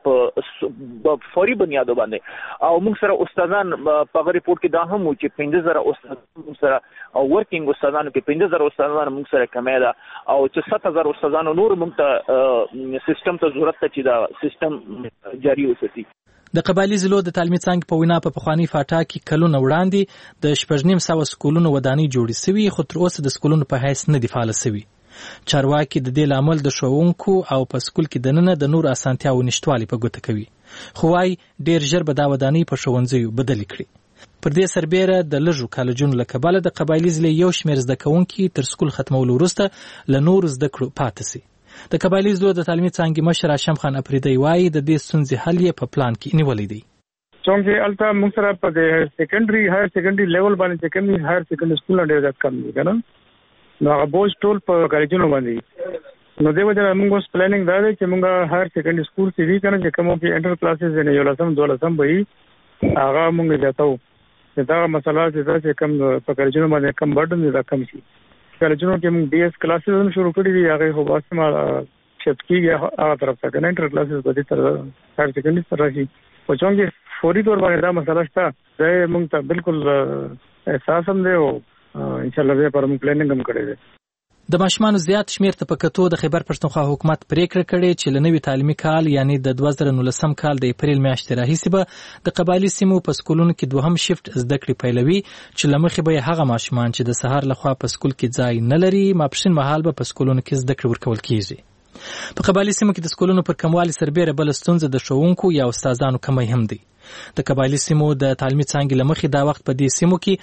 په فوري بنیاد باندې او موږ سره استادان په ریپورت کې دا هم و چې 15000 استادان موږ سره او ورکینګ استادانو کې 15000 استادان موږ سره کمی ده او چې 7000 استادانو نور موږ ته سیستم ته ضرورت ته چې دا سیستم جاری وساتي. د قبایلی ضلعو د تعلیمي څانګې په وینا په پخواني فاټا کې کلونه وړاندې د 9.5 سکولونو ودانۍ جوړې شوي خو تر اوسه د سکولونو په حیث نه دي فعال شوي. چارواکي د دې لامل د ښوونکو او په سکول کې دننه د نور اسانتیاو نشټوالي په ګوته کوي خو وايي ډیر ژر به دا ودانۍ په ښوونځیو بدلې کړي. پر دې سربیره د لږو کالجونو له کبله د قبایلی ضلع یو شمېر زده کوونکي تر سکول ختمولو وروسته له نورو زده کړو پاتې شي. د قبایلی ضلعو د تعلیمي څانګې مشر هاشم خان اپریدی وایي د دې ستونزې حل یې په پلان کې نیولی دی. څنګه البته موږ سره په سیکنډري هایر سیکنډري لیول باندې چې کوم هایر سیکنډري سکول ډېر کم دي کنه نو هغه بوج ټول په کالجونو باندې نو دیو چې موږ اوس پلانینګ دا دی چې موږ هر سیکنډري سکول کې وی کنه چې کوم کې انټر کلاسز نه یو لسم دولسم به هغه موږ جاتو دا مسله چې کوم په کالجونو باندې کم برډن دا کم شي کالجونو کې موږ ډي اس کلاسز هم شروع کړی دي هغه خو باسه ما شپ کېږي هغه طرف ته کنه انټر کلاسز به تر هر سیکنډري سره شي او څنګه فوري تور باندې دا مسله شته دا موږ ته بالکل احساس هم دی او ان شاء الله به پر موږ پلانینګ هم کړی دی. د ماشومانو زیات شمیر ته په کتو د خیبر پښتونخوا حکومت پریکړه کړې چې له نوي تعلیمي کال یعنی د 2019 کال د اپریل میاشتې راهیسې به د قبایلي سیمو په سکولونو کې دوهم شفت زده کړې پیلوي چې له مخې به هغه ماشومان چې د سهار لخوا په سکول کې ځای نه لري ماپښین مهال به په سکولونو کې زده کړې ورکول کیږي. په قبایلي سیمو کې د سکولونو پر کموالي سربېره بل ستونزه د ښوونکو یا استادانو کمی هم دی. د قبایلي سیمو د تعلیمي څانګې له مخې دا وخت په دې سیمو کې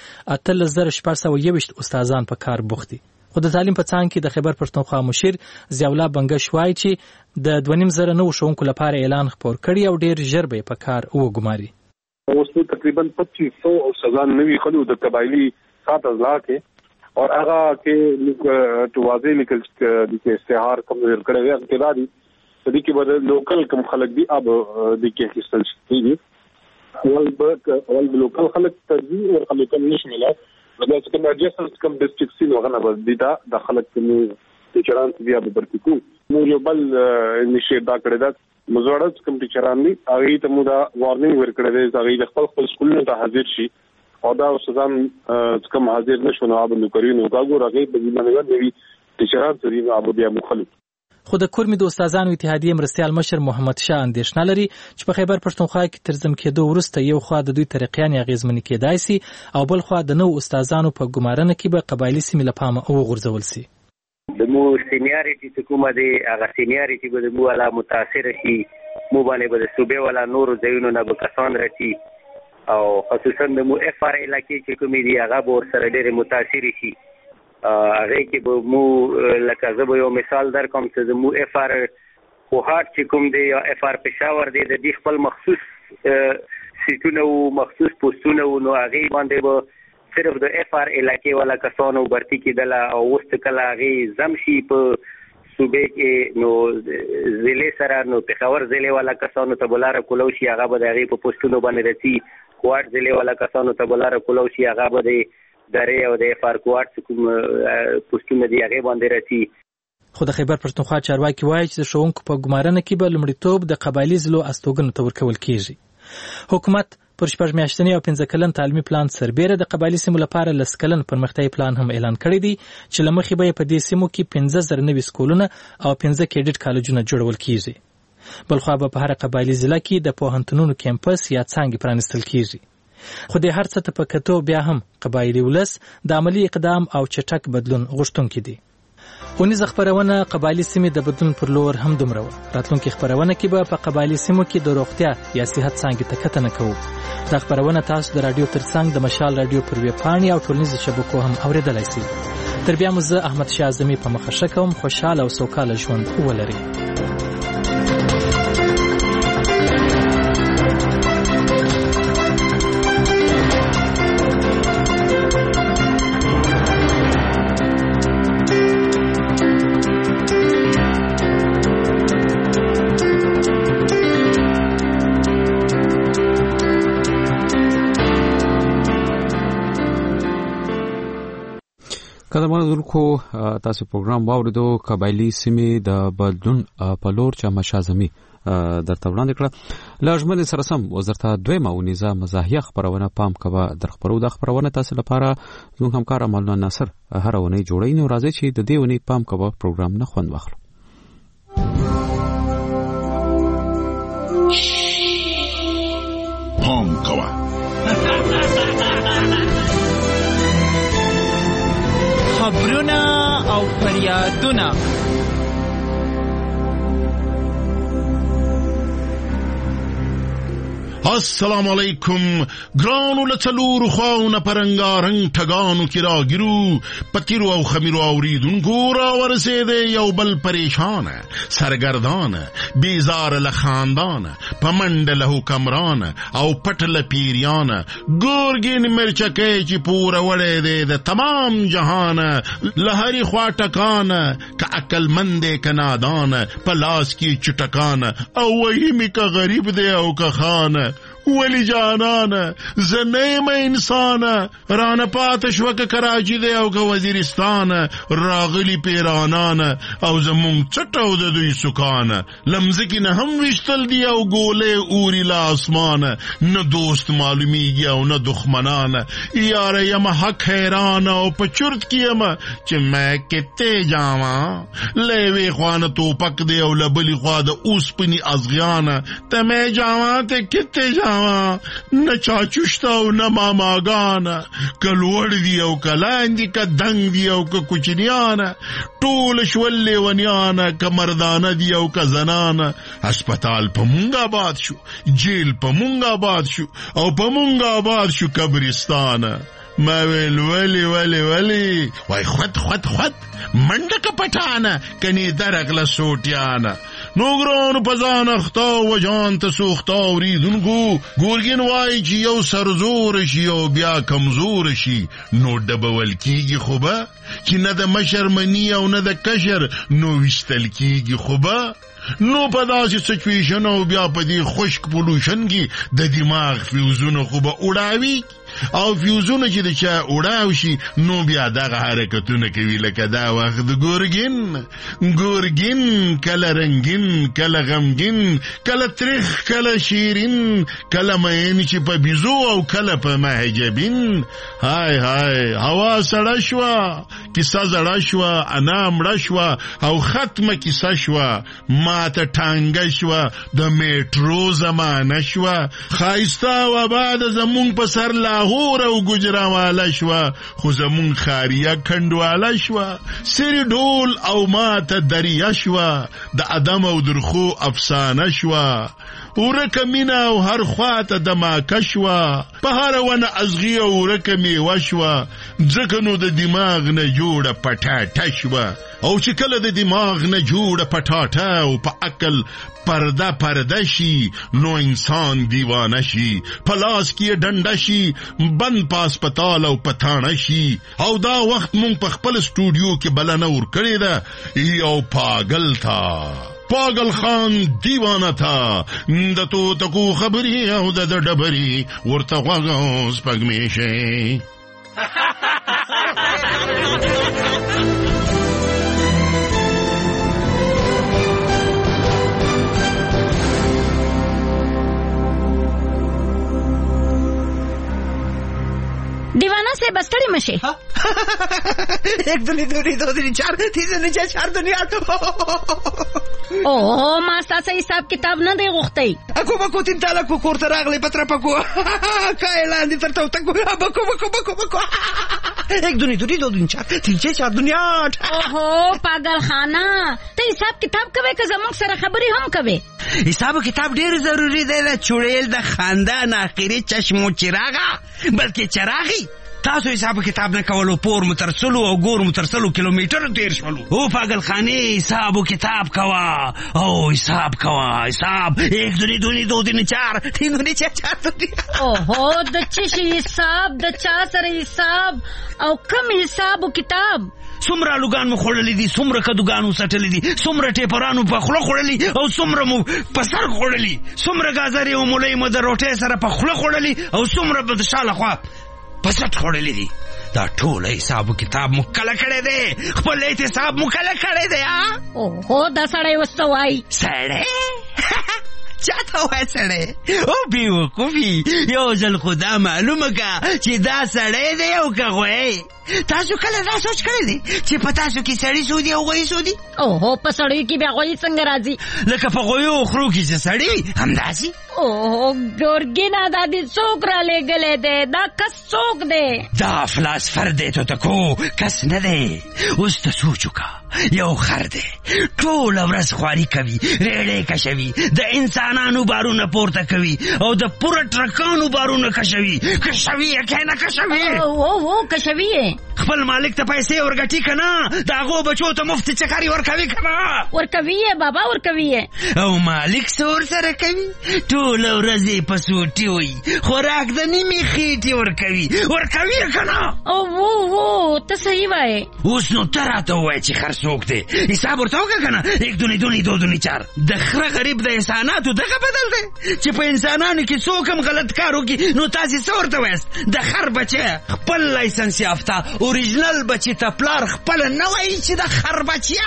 18621 استادان په کار بوخت دي. خو د تعلیم په څانګه کې د خیبر پښتونخوا مشیر ضیاءالله بنګش وایي چې د 2.5 نو ښوونکو لپاره اعلان خپور کړی او ډیر ژر به په کار وګماري. اوس تقریبا 2500 استادان نوي خلو د قبایلی 7000 کې اور هغه کې تو واضح نکل چې استعار کوم ورکړی دی چې دا دي چې کې به لوکل کوم خلک دي اب د کې هیڅ څه اول لوکل خلک ترجیح او خلک نشمله دا چې کوم اډجسټمنټ کوم ډیسټریکټ سي وغه نه بدلی دا د خلک کوم ټیچران بیا به برتکو نو یو بل نشي دا کړی دا مزوړه کوم ټیچران دي هغه ته مو دا وارنینګ ورکړی دی هغه د خپل سکولونو ته حاضر شي او دا استادان کوم حاضر نشو نو ابو کرینو دا ګورغه په ځمانه دی ټیچران سره نو ابو بیا مخالف. خو د کورمې د استادانو اتحادیې مرستیال مشر محمد شاه اندېښنه لري چې په خیبر پښتونخوا کې تر ځم کېدو وروسته یو خوا د دوی طریقیان اغیزمن کېدای شي او بل خوا د نو استادانو په ګمارنه کې به قبایلی سیمې له پامه وغورځول شي. د مو سینیاریټي حکومت دی هغه سینیاریټي به مو علا متاثر شي مو باندې به صوبې ولا نور ځایونو نه به کسان راشي او خصوصا د مو اف ار علاقې چې کومې دی هغه به ورسره ډېر متاثر شي. هغه کې به مو لکه زه به یو مثال درکوم چې مو اف ار کوهات چې کوم دی یا اف ار پېښور دی د دې خپل مخصوص سیټونه او مخصوص پوسټونه نو هغه باندې به صرف د اف ار علاقې والا کسانو برتی کېدل او وست کله هغه زمشي په صوبې کې نو ضلع سره نو پېښور ضلع والا کسانو ته بلاره کولو شي هغه به هغه په پوسټونو باندې رسي کوهات ضلع والا کسانو ته بلاره کولو شي هغه به درې او د اف ار کوهات کوم پوسټونه دی هغه باندې رسي. خو د خیبر پښتونخوا چارواکي وایي چې د ښوونکو په ګمارنه کې به لومړیتوب د قبایلي ضلعو استوګنو ته ورکول کیږي. حکومت پر 6 میاشتنی او 15 کلن تعلیمي پلان سربېره د قبایلي سیمو لپاره 10 کلن پرمختیايي پلان هم اعلان کړی دی چې لمخې به په دې سیمو کې 15000 نوي سکولونه او 15 کیډټ کالجونه جوړول کیږي. بلخو به په هر قبایلي ضلع کې د پوهنتونونو کیمپس یا څانګې پرانیستل کیږي. خو د هر څه ته په کتو بیا هم قبایلي ولس د عملی اقدام او چټک بدلون غوښتونکي دي. ونیزه خبرونه قبایلي سیمې د بدلون پر لور هم دومره و. راتلونکي خبرونه کې به په قبایلي سیمو کې د روغتیا یا صحت څانګې ته کتنه کوو. دا خبرونه تاسو د رادیو ترڅنګ د مشال رادیو پر ویب پاڼې او ټولنیزو شبکو هم اوریدلای شئ. تر بیا مو زه احمد شاه اعظمي په مخه ښه کوم. خوشحاله او سوکاله ژوند ولرئ. قدمونه دلکو تاسو پروګرام واوریدو قبایلی سیمې د بدلون په لور چې مشازمي درته وړاندې کړه. لاجمن سره سم وزارت دویمه ونیزه مزاحیه خبرونه پام کوه در خبرو د خبرونه تاسو لپاره زموږ همکار مولانا ناصر هر ونی جوړی نو راځي چې د دې ونی پام کوه پروګرام نه خوند واخلو. پام کوه خبرونه او فریادونه السلام علیکم ګرانو لڅلور خواونه پرنګارنګ ټګانو کې راګیرو پتیرو او خمیرو اوریدونکو را ورسېده یو بل پریشان سرګردان بیزار له خاندان پمنډ له حکمران او پټ له پیریان ګورګین مرچکې چې پوره وړې ده د تمام جهان لهري خوا ټکان ک عقل مند ک نادان پلاس کی چټکان او وਹੀ می کا غریب دی او کا خان ولی جانان زنیم انسان ران پاتش وک کراچی دی او که وزیرستان راغلی پیرانان او زمون چټو د دوی سکان لمزکی نه هم وشتل دی او ګوله اوری لا اسمان نه دوست معلومیږي او نه دښمنان یار یم حق حیران او پچورت کیم چې ما کته جاما لوي خوان تو پک دی او لبلی خوا د اوسپنی ازغیان ته ما جاما ته کته جاما نه چاچوشتا او نه ماماگان کلوڑ دی او کلاندی که دنگ دی او که کچنیان ټول شول لیونیان که مردان دی او که زنان اسپتال پا مونگ آباد شو جیل پا مونگ آباد شو او پا مونگ آباد شو قبرستان ما ویل ولی وای خود منډه پټانه کني درغله سوټیانه نوګرانو پزان اختا و جان ته سوختا اوریدونکو ګورګین وای چې یو سرزور شي او بیا کمزور شي نو ډبول کیږي خوبه چې نه د مشرمنی او نه د کشر نو وشتل کیږي خوبه نو په داسې سچویشن او بیا په دې خشک پولوشن کې د دماغ فیوزونه خوبه اڑاوي او فیوزونه چې د چا اڑاو شي نو بیا دغه حرکتونه کوي لکه دا وخت ګورګین کله رنگین کله غمگین کله تریخ کله شیرین کله مین چې په بیزو او کله په محجبین های هوا سړه شوه کیسه زړه شوه انا مړه شوه او ختمه کیسه شوه ماته ټانګه شوه د میټرو زمانه شوه ښایسته و بعد زمونږ په سر لاهور او ګجراواله شوه خو زمونږ خاریه کنډواله شوه سری ډول او ماته دریه شوه د ادم او درخو افسانه شوه ورکه مینا او هر خواته دماکه شوه په هر ونه ازغی او ورکه میوه شوه ځکه نو د دماغ نه جوړه پټاټه شوه او چې کله د دماغ نه جوړه پټاټه او په عقل پرده شي نو انسان دیوانه شي پلاس کې ډنډه شي بند په هسپتال او پتانه شي او دا وخت مونږ په خپل سټوډیو کې بلنه ور کړې ده یو پاگل خان دیوانه تا د تو تکو خبری او د ډبری ورته غوږ سپګمې شي دیوانہ سے بستڑی مشے ایک دنی دو دنی چار تیسری نیچے چار دنیا اوه ما ستاسو حساب کتاب نه دی غوښتی بکو تین تالا کو کورته راغلی پتره پکو کای لاندې تر تو تک بکو ایک دنی دو دنی چار تیسری چار دنیا اوهو پاگل خانه ته حساب کتاب کوي که زموږ سره خبرې هم کوي حساب کتاب ډیر ضروری دی د چوڑیل د خاندان اخیری چشمو چراغا بلکې چراغي تاسو حساب کتاب نه کولو پور مترسلو او ګور مترسلو کیلومتر تیر شولو او پاگل خانه حساب کتاب کوا او حساب کوا حساب ایک دونی دو دنی چار تین دنی چار دنی اوهو د چشي حساب د چا سره حساب او کم حساب کتاب سمره لوګان مو خړلې دي سمره کدوګانو سټلې دي سمره ټیپرانو په خله خړلې او سمره مو په سر خړلې سمره غازری او مولای مو د روټه سره په خله خړلې او سمره په شاله خوا پسټ خړلې دي دا ټول حساب کتاب مکله کړي دي خپل حساب مکله کړي دي اوهو دا سړی وستوای سړی چاته وای سړی او بیوقوفي یو ځل خدا معلومه کا چې دا سړی دی او که غوی تاسو کله دا سوچ کړی دی چې په تاسو کې سړی سودي او غوی سودي؟ اوهو په سړیو کې بیا غوی څنګه راځي؟ لکه په غویو خرو کې چې سړی وي همداسې. اوهو ګورګینا دا دې څوک را لېږلی دی؟ دا کس څوک دی؟ دا فلاسفر دی توتکو، کس نه دی. اوس ته سوچ وکړه، یو خر دی ټوله ورځ خواري کوي، ریړې کشوي، د انسانانو بارونه پورته کوي او د پوره ټرکانو بارونه کشوي یې که نه کشوي؟ او کشوي یې. خپل مالک ته پیسې ورګټي که نه؟ د هغو بچو ته مفت چکرې ورکوي که نه؟ ورکوي یې بابا، ورکوي یې. او مالک څه ورسره کوي؟ ټوله ورځ یې په سوټي وي، خوراک د نیمې خېټې ورکوي یې که نه؟ او ته صحیح وایې. اوس نو ته راته ووایه چې خر څوک دی؟ حساب ورته وکړه که نه؟ 1 2 2 2 2 4. د خره غریب د احساناتو دغه بدل دی چې په انسانانو کې څوک هم غلط کار وکړي نو تاسې څه ورته وایاست؟ د خر بچی خپل لایسنس یافته اوریجنل بچی ته پلار خپله نه وایي چې د خر بچیه.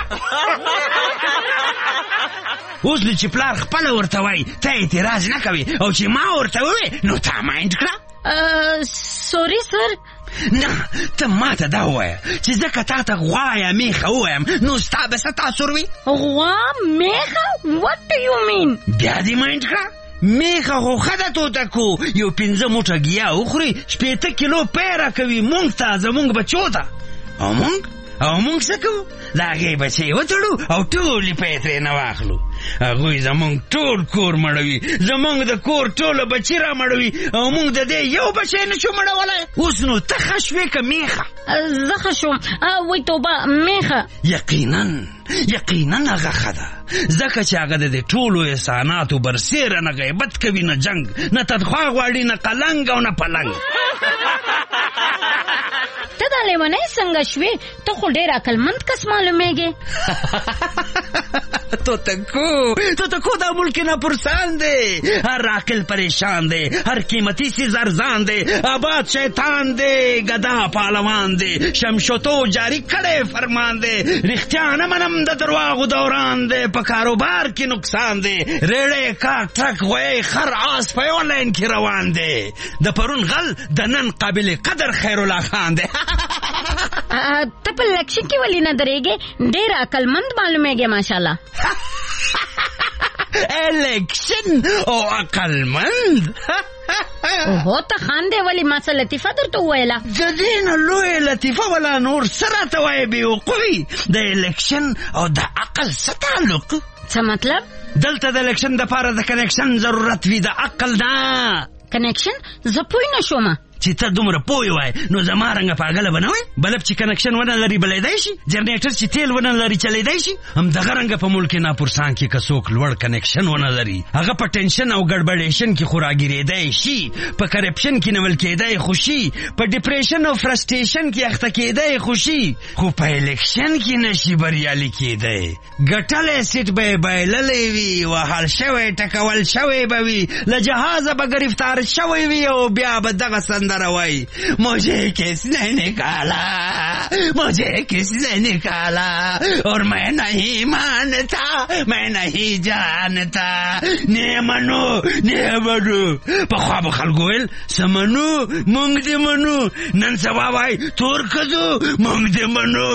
اوس نو چې پلار خپله ورته وایي ته اعتراض نه کوي او چې ما ورته ووایې نو تا مایند کړه. سوري سر. نه ته ما ته دا ووایه چې ځکه تا ته غوا یا میخه ووایم نو ستا به څه تاثر وي؟ غوا میخه؟ what do you mean؟ بیا دې مایند کړه. میخه خو ښه ده توتکو، یو 5 موټه ګیا وخوري 80 کیلو پیره کوي مونږ ته، زمونږ بچو ته. او مونږ څه کوو؟ د هغې بچې وتړو او ټولې پیسې ترې نه واخلو. هغوی زمونږ ټول کور مړوي، زمونږ د کور ټوله بچي را مړوي او مونږ د دې یو بچی نشو مړولی. اوس نو ته ښه شوې که میخه؟ زه ښه شوم. وای توبه میخه. یقینا هغه ښه ده، ځکه چې هغه د دې ټولو احساناتو برسېره نه غیبت کوي، نه جنګ، نه تنخوا غواړي، نه قلنګ او نه پلنګ. ته دا لیونی څنګه شوې؟ ته خو ډېر عقلمند کس معلومېږې. توتکو دا ملک ناپرسان دی، هر عقل پریشان دی، هر قیمتی سی زرزان دی، آباد شیطان دی، گدا پالوان دی، شمشتو جاری کړي فرمان دی، رښتیا نه منم د درواغو دوران دی، په کاروبار کې نقصان دی، ریړې کار ټرک غوی خر آس په یو لاین کې روان دی، د پرون غل د نن قابل قدر خیر الله خان دی. ته په لکشن کې ولې نه درېږې؟ ډېر عقلمند معلومېږې ماشاءالله. الیکشن او عقلمند؟ اوهو ته خاندې ولې؟ ما څه لطیفه درته وویله؟ د دې نه لویه لطیفه ولا نور څه راته وایې بېوقوفي؟ د الیکشن او د عقل څه تعلق؟ څه مطلب؟ دلته د الیکشن دپاره د کنیکشن ضرورت وي، د عقل نه. کنیکشن؟ زه پوه نه شومه. چې ته دومره پوه وای نو زما رنګه پاګله به نه وای. بلب چې کنکشن ونه لري بلیدای شي، جنریټر چې تیل ونه لري چلیدای شي. همدغه رنګه په ملک ناپرسان کې که څوک لوړ کنکشن ونه لري هغه په ټینشن او ګډبډیشن کې خو راګیرېدای شي، په کرپشن کې نیول کېدای خو شي، په ډیپریشن او فرسټریشن کې اخته کېدای خو شي، خو په الیکشن کې نشي بریالي کېدای. ګټلی سیټ به یې بایللی وي، وهل شوی ټکول شوی به وي، له جهازه به ګرفتار شوی وي او بیا به دغه دروای مجھے کس نے نکالا، مجھے کس نے نکالا اور میں نہیں مانتا، میں نہیں جانتا. نیمنو پخوا به خلکو ویل سمنو مونږ دې منو، نن سبا وای تور کدو مونږ دې منو.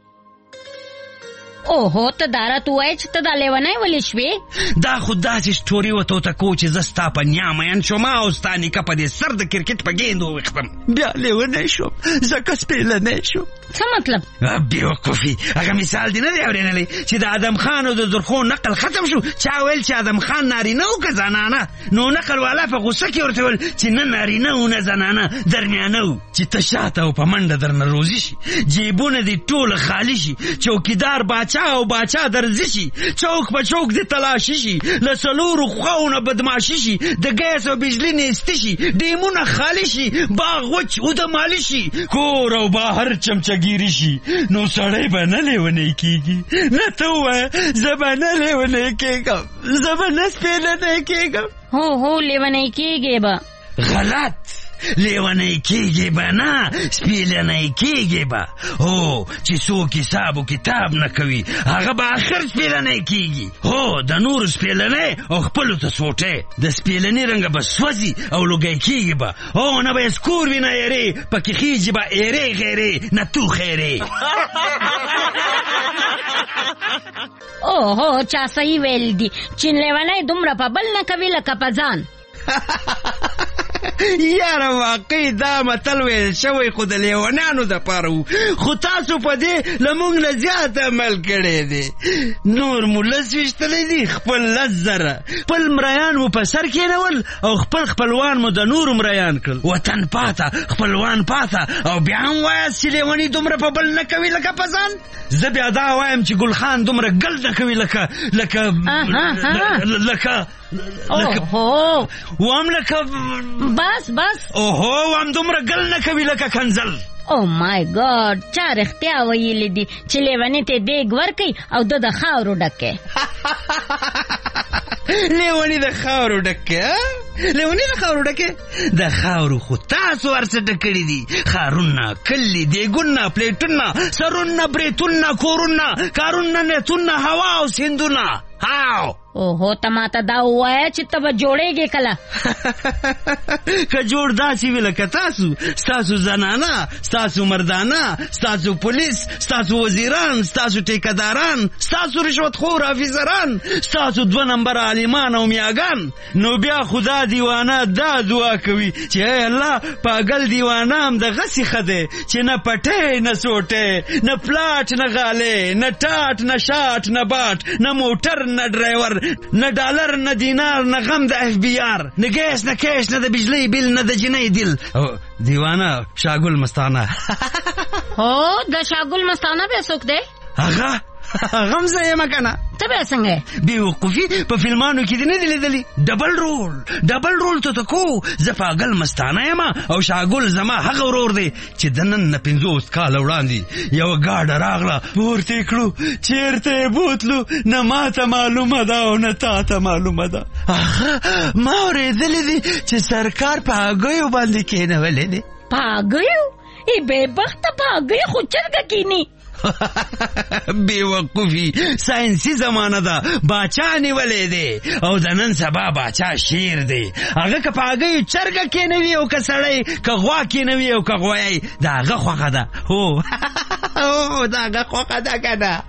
اوهو ته دا راته ووایه چې ته دا لیونی ولې شوې؟ دا خو داسې سټوري وه توتکو چې زه ستا په نیا مین شوم او ستا نیکه په دې سر د کرکټ په ګیند وویښتم، بیا لیونی شوم ځکه سپېلنی شوم. څه مطلب؟ بېوقوفي. هغه مثال دې نه دی اورېدلی چې د ادم خان او د زرخو نقل ختم شو؟ چا ویل چې ادم خان نارینه و که زنانه؟ نو نقل والا په غوسه کې ورته ویل چې نه نارینه و نه زنانه، درمیانه و چې ته شاته او په منډه درنه روزي شي، جیبونه دې ټوله خالي شي، چوکیدار باچا او باچا درځي شي، چوک په چوک دې تلاشي شي، له څلورو خواونه بدماشي شي، د ګیس او بجلي نیستي شي، ډیمونه خالي شي، باغ وچ ودمالي شي، کور او بهر چمچګیري شي. نو سړی به نه لیونی کېږي؟ نه ته ووایه زه به نه لیونی کېږم، زه به نه سپېلنی کېږم. هو لیونی کېږې به. غلط لیونی کېږي به نه سپېلنی کېږي به. هو چې څوک حساب و کتاب نه کوي هغه به آخر سپېلنی کېږي. هو د نورو سپېلنی او خپلو ته سوټی د سپېلني رنګه به سوځي او لوګی کېږي به. هو نه به یې سکور وي نه ایرې پکې خېږي به ایرې غیرې نه تو خیرې. اوهو چا صحیح ویل دي چې لیونی دومره په بل نه کوي لکه په ځان. یاره واقعي دا متل ویل شوی خو د لیونیانو دپاره و، خو تاسو په دې له موږ نه زیات عمل کړی دی. نور مو لس ویشتلی دي خپل 10,000 خپل مریان مو په سر کېنول او خپل خپلوان مو د نورو مریان کړل. وطن پاته خپلوان پاته او بیا هم وایاست چې لیوني دومره په بل نه کوي لکه په ځان. زه بیا دا وایم چې ګل خان دومره ګل نه کوي لکه وام لکه بس اوهو وام دومره ګل نه کوي لکه کنزل. او مای ګاډ چا رښتیا ویلي دي چې لیوني ته دیګ ورکوي او د خاورو ډکې. لیوني د خاورو ډکې لیوني د خاورو ډکې د خاورو خو تاسو ورڅه ډکړي دي. خارونه کلي دیګونه پلیټونه سرونه بریتونه کورونه کارونه نیتونه هوا او سیندونه. هاو اوهو ته ماته دا ووایه چې ته به جوړېږې کله. که جوړ داسې وي لکه تاسو ستاسو زنانه ستاسو مردانه ستاسو پولیس ستاسو وزیران ستاسو ټیکداران ستاسو رشوتخور افیسران ستاسو 2 نمبر عالمان او میاګان، نو بیا خدا دیوانه دا دعا کوي چې ای الله پاگل دیوانه هم د غسی خده چې نه پټې نه سوټې نه پلاټ نه غاله نه ټاټ نه شاټ نه باټ نه موټر نه ډرایور نه ډالر نه دینار نه غم د اف بی آر نه ګیس نه کیش نه د بجلی بیل نه د جنۍ دل. دیوانه شاګل مستانه. هو د شاګل مستانه به څوک دی؟ هغه غمزه یې مکنه. ته به څنګه بیوقوفي په فلمانو کې دې نه دی لیدلی؟ ډبل رول ته کو زه پاگل مستانه یم او شاګل زما هغه ورور دی چې د نن نه 50 کاله وړاندې یوه ګاډه راغله پورته کړو چیرته بوتلو نه ماته معلومه ده او نه تاته معلومه ده. ما اورېدلی دي چې سرکار په هګیو باندې کېنولی دی. په هګیو؟ ای بېبخته په هګیو خو چرګه کینی. بیوقوفی ساینسی زمانه ده باچا نیولی دی او د نن سبا باچا شیر دی. هغه که په هګیو چرګه کېنوي او که سړی که غوا کېنوي او که غویی د هغه خوښه ده. هو د هغه خوښه ده که نه.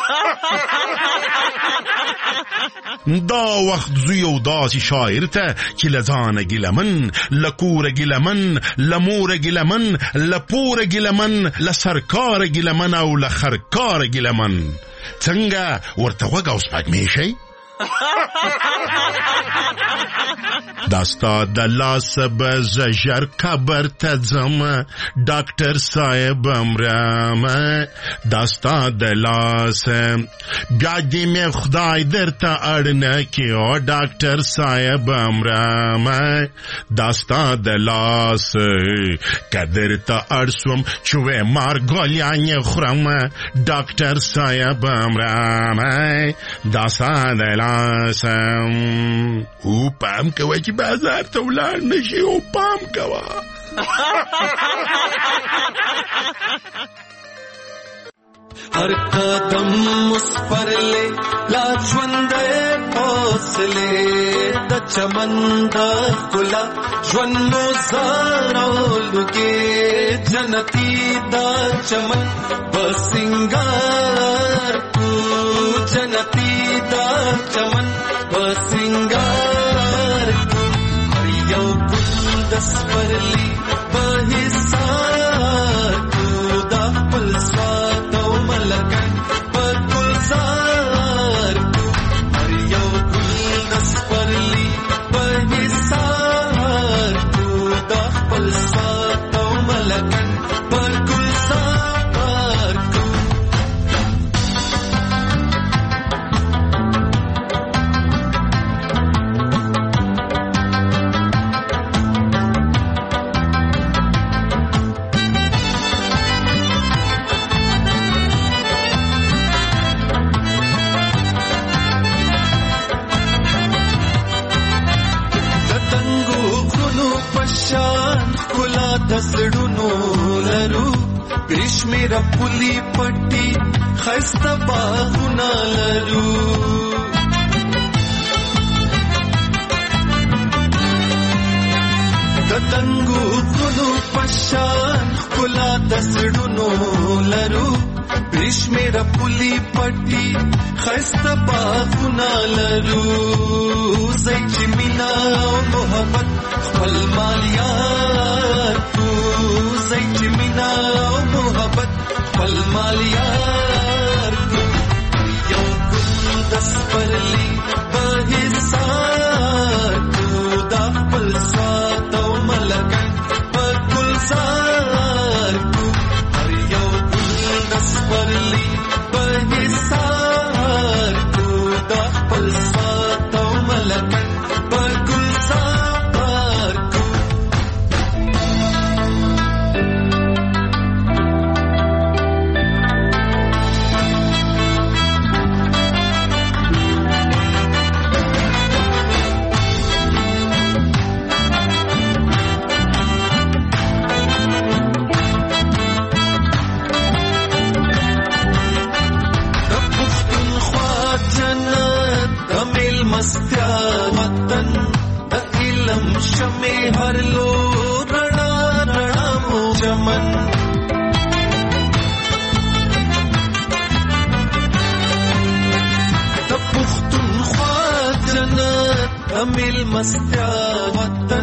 دا وخت زوی او داسې شاعر ته چې لځانه ګیلمن لکوره ګیلمن لموره ګیلمن لپوره ګیلمن لسرکار ګیلمن او لخرکار ګیلمن. څنګه ورته غوږ او سپږمې شي؟ داستا د لاس به زجر قبر ته ځم ډاکټر صاحب امرم داستا د لاس بیا دې مې خدای درته اړ نه کړي او ډاکټر صاحب امرم داستا د لاس که درته اړ سوم چې وې مار ګولیانې خورم ډاکټر صاحب امرم داستا د لاس. او پام کوه چې بازار ته ولاړ نشي او پام کوه. हर कदम उस पर ले लाजवंदे हौसले द चमंदा खुला ज्वनो ज़ारोलुगे जनती दा चमन बसिंगार तू जनती दा चमन बसिंगार हर यौ गुलदस पर ली बहिसार तू दा पलस्वा लगन पर गुलजार हर यौ गुलदस पर ली बहिसार तू दा पलस्वा तो लगन पर गुलजार तू. کلا دسړونو لرو گریشمیرا پولی پټي خسته باغونه لرو دتنګو غلو پشان کلا دسړونو لرو گریشمیرا پولی پټي خسته باغونه لرو زېچ مینا او محبت خپل مالیار تو زېچ مینا او محبت خپل مالیار تو یو ګل دس پرلی په حساب تو دا خپل سواد او ملګری په ګلزار تو هر یو ګل دس پرلی په حساب تو دا خپل سواد او ملګری په ګلزار تو مستیا وطن د علم شمه هر لو رڼا رڼا مو چمن د پښتونخوا جنت د مل مستیا وطن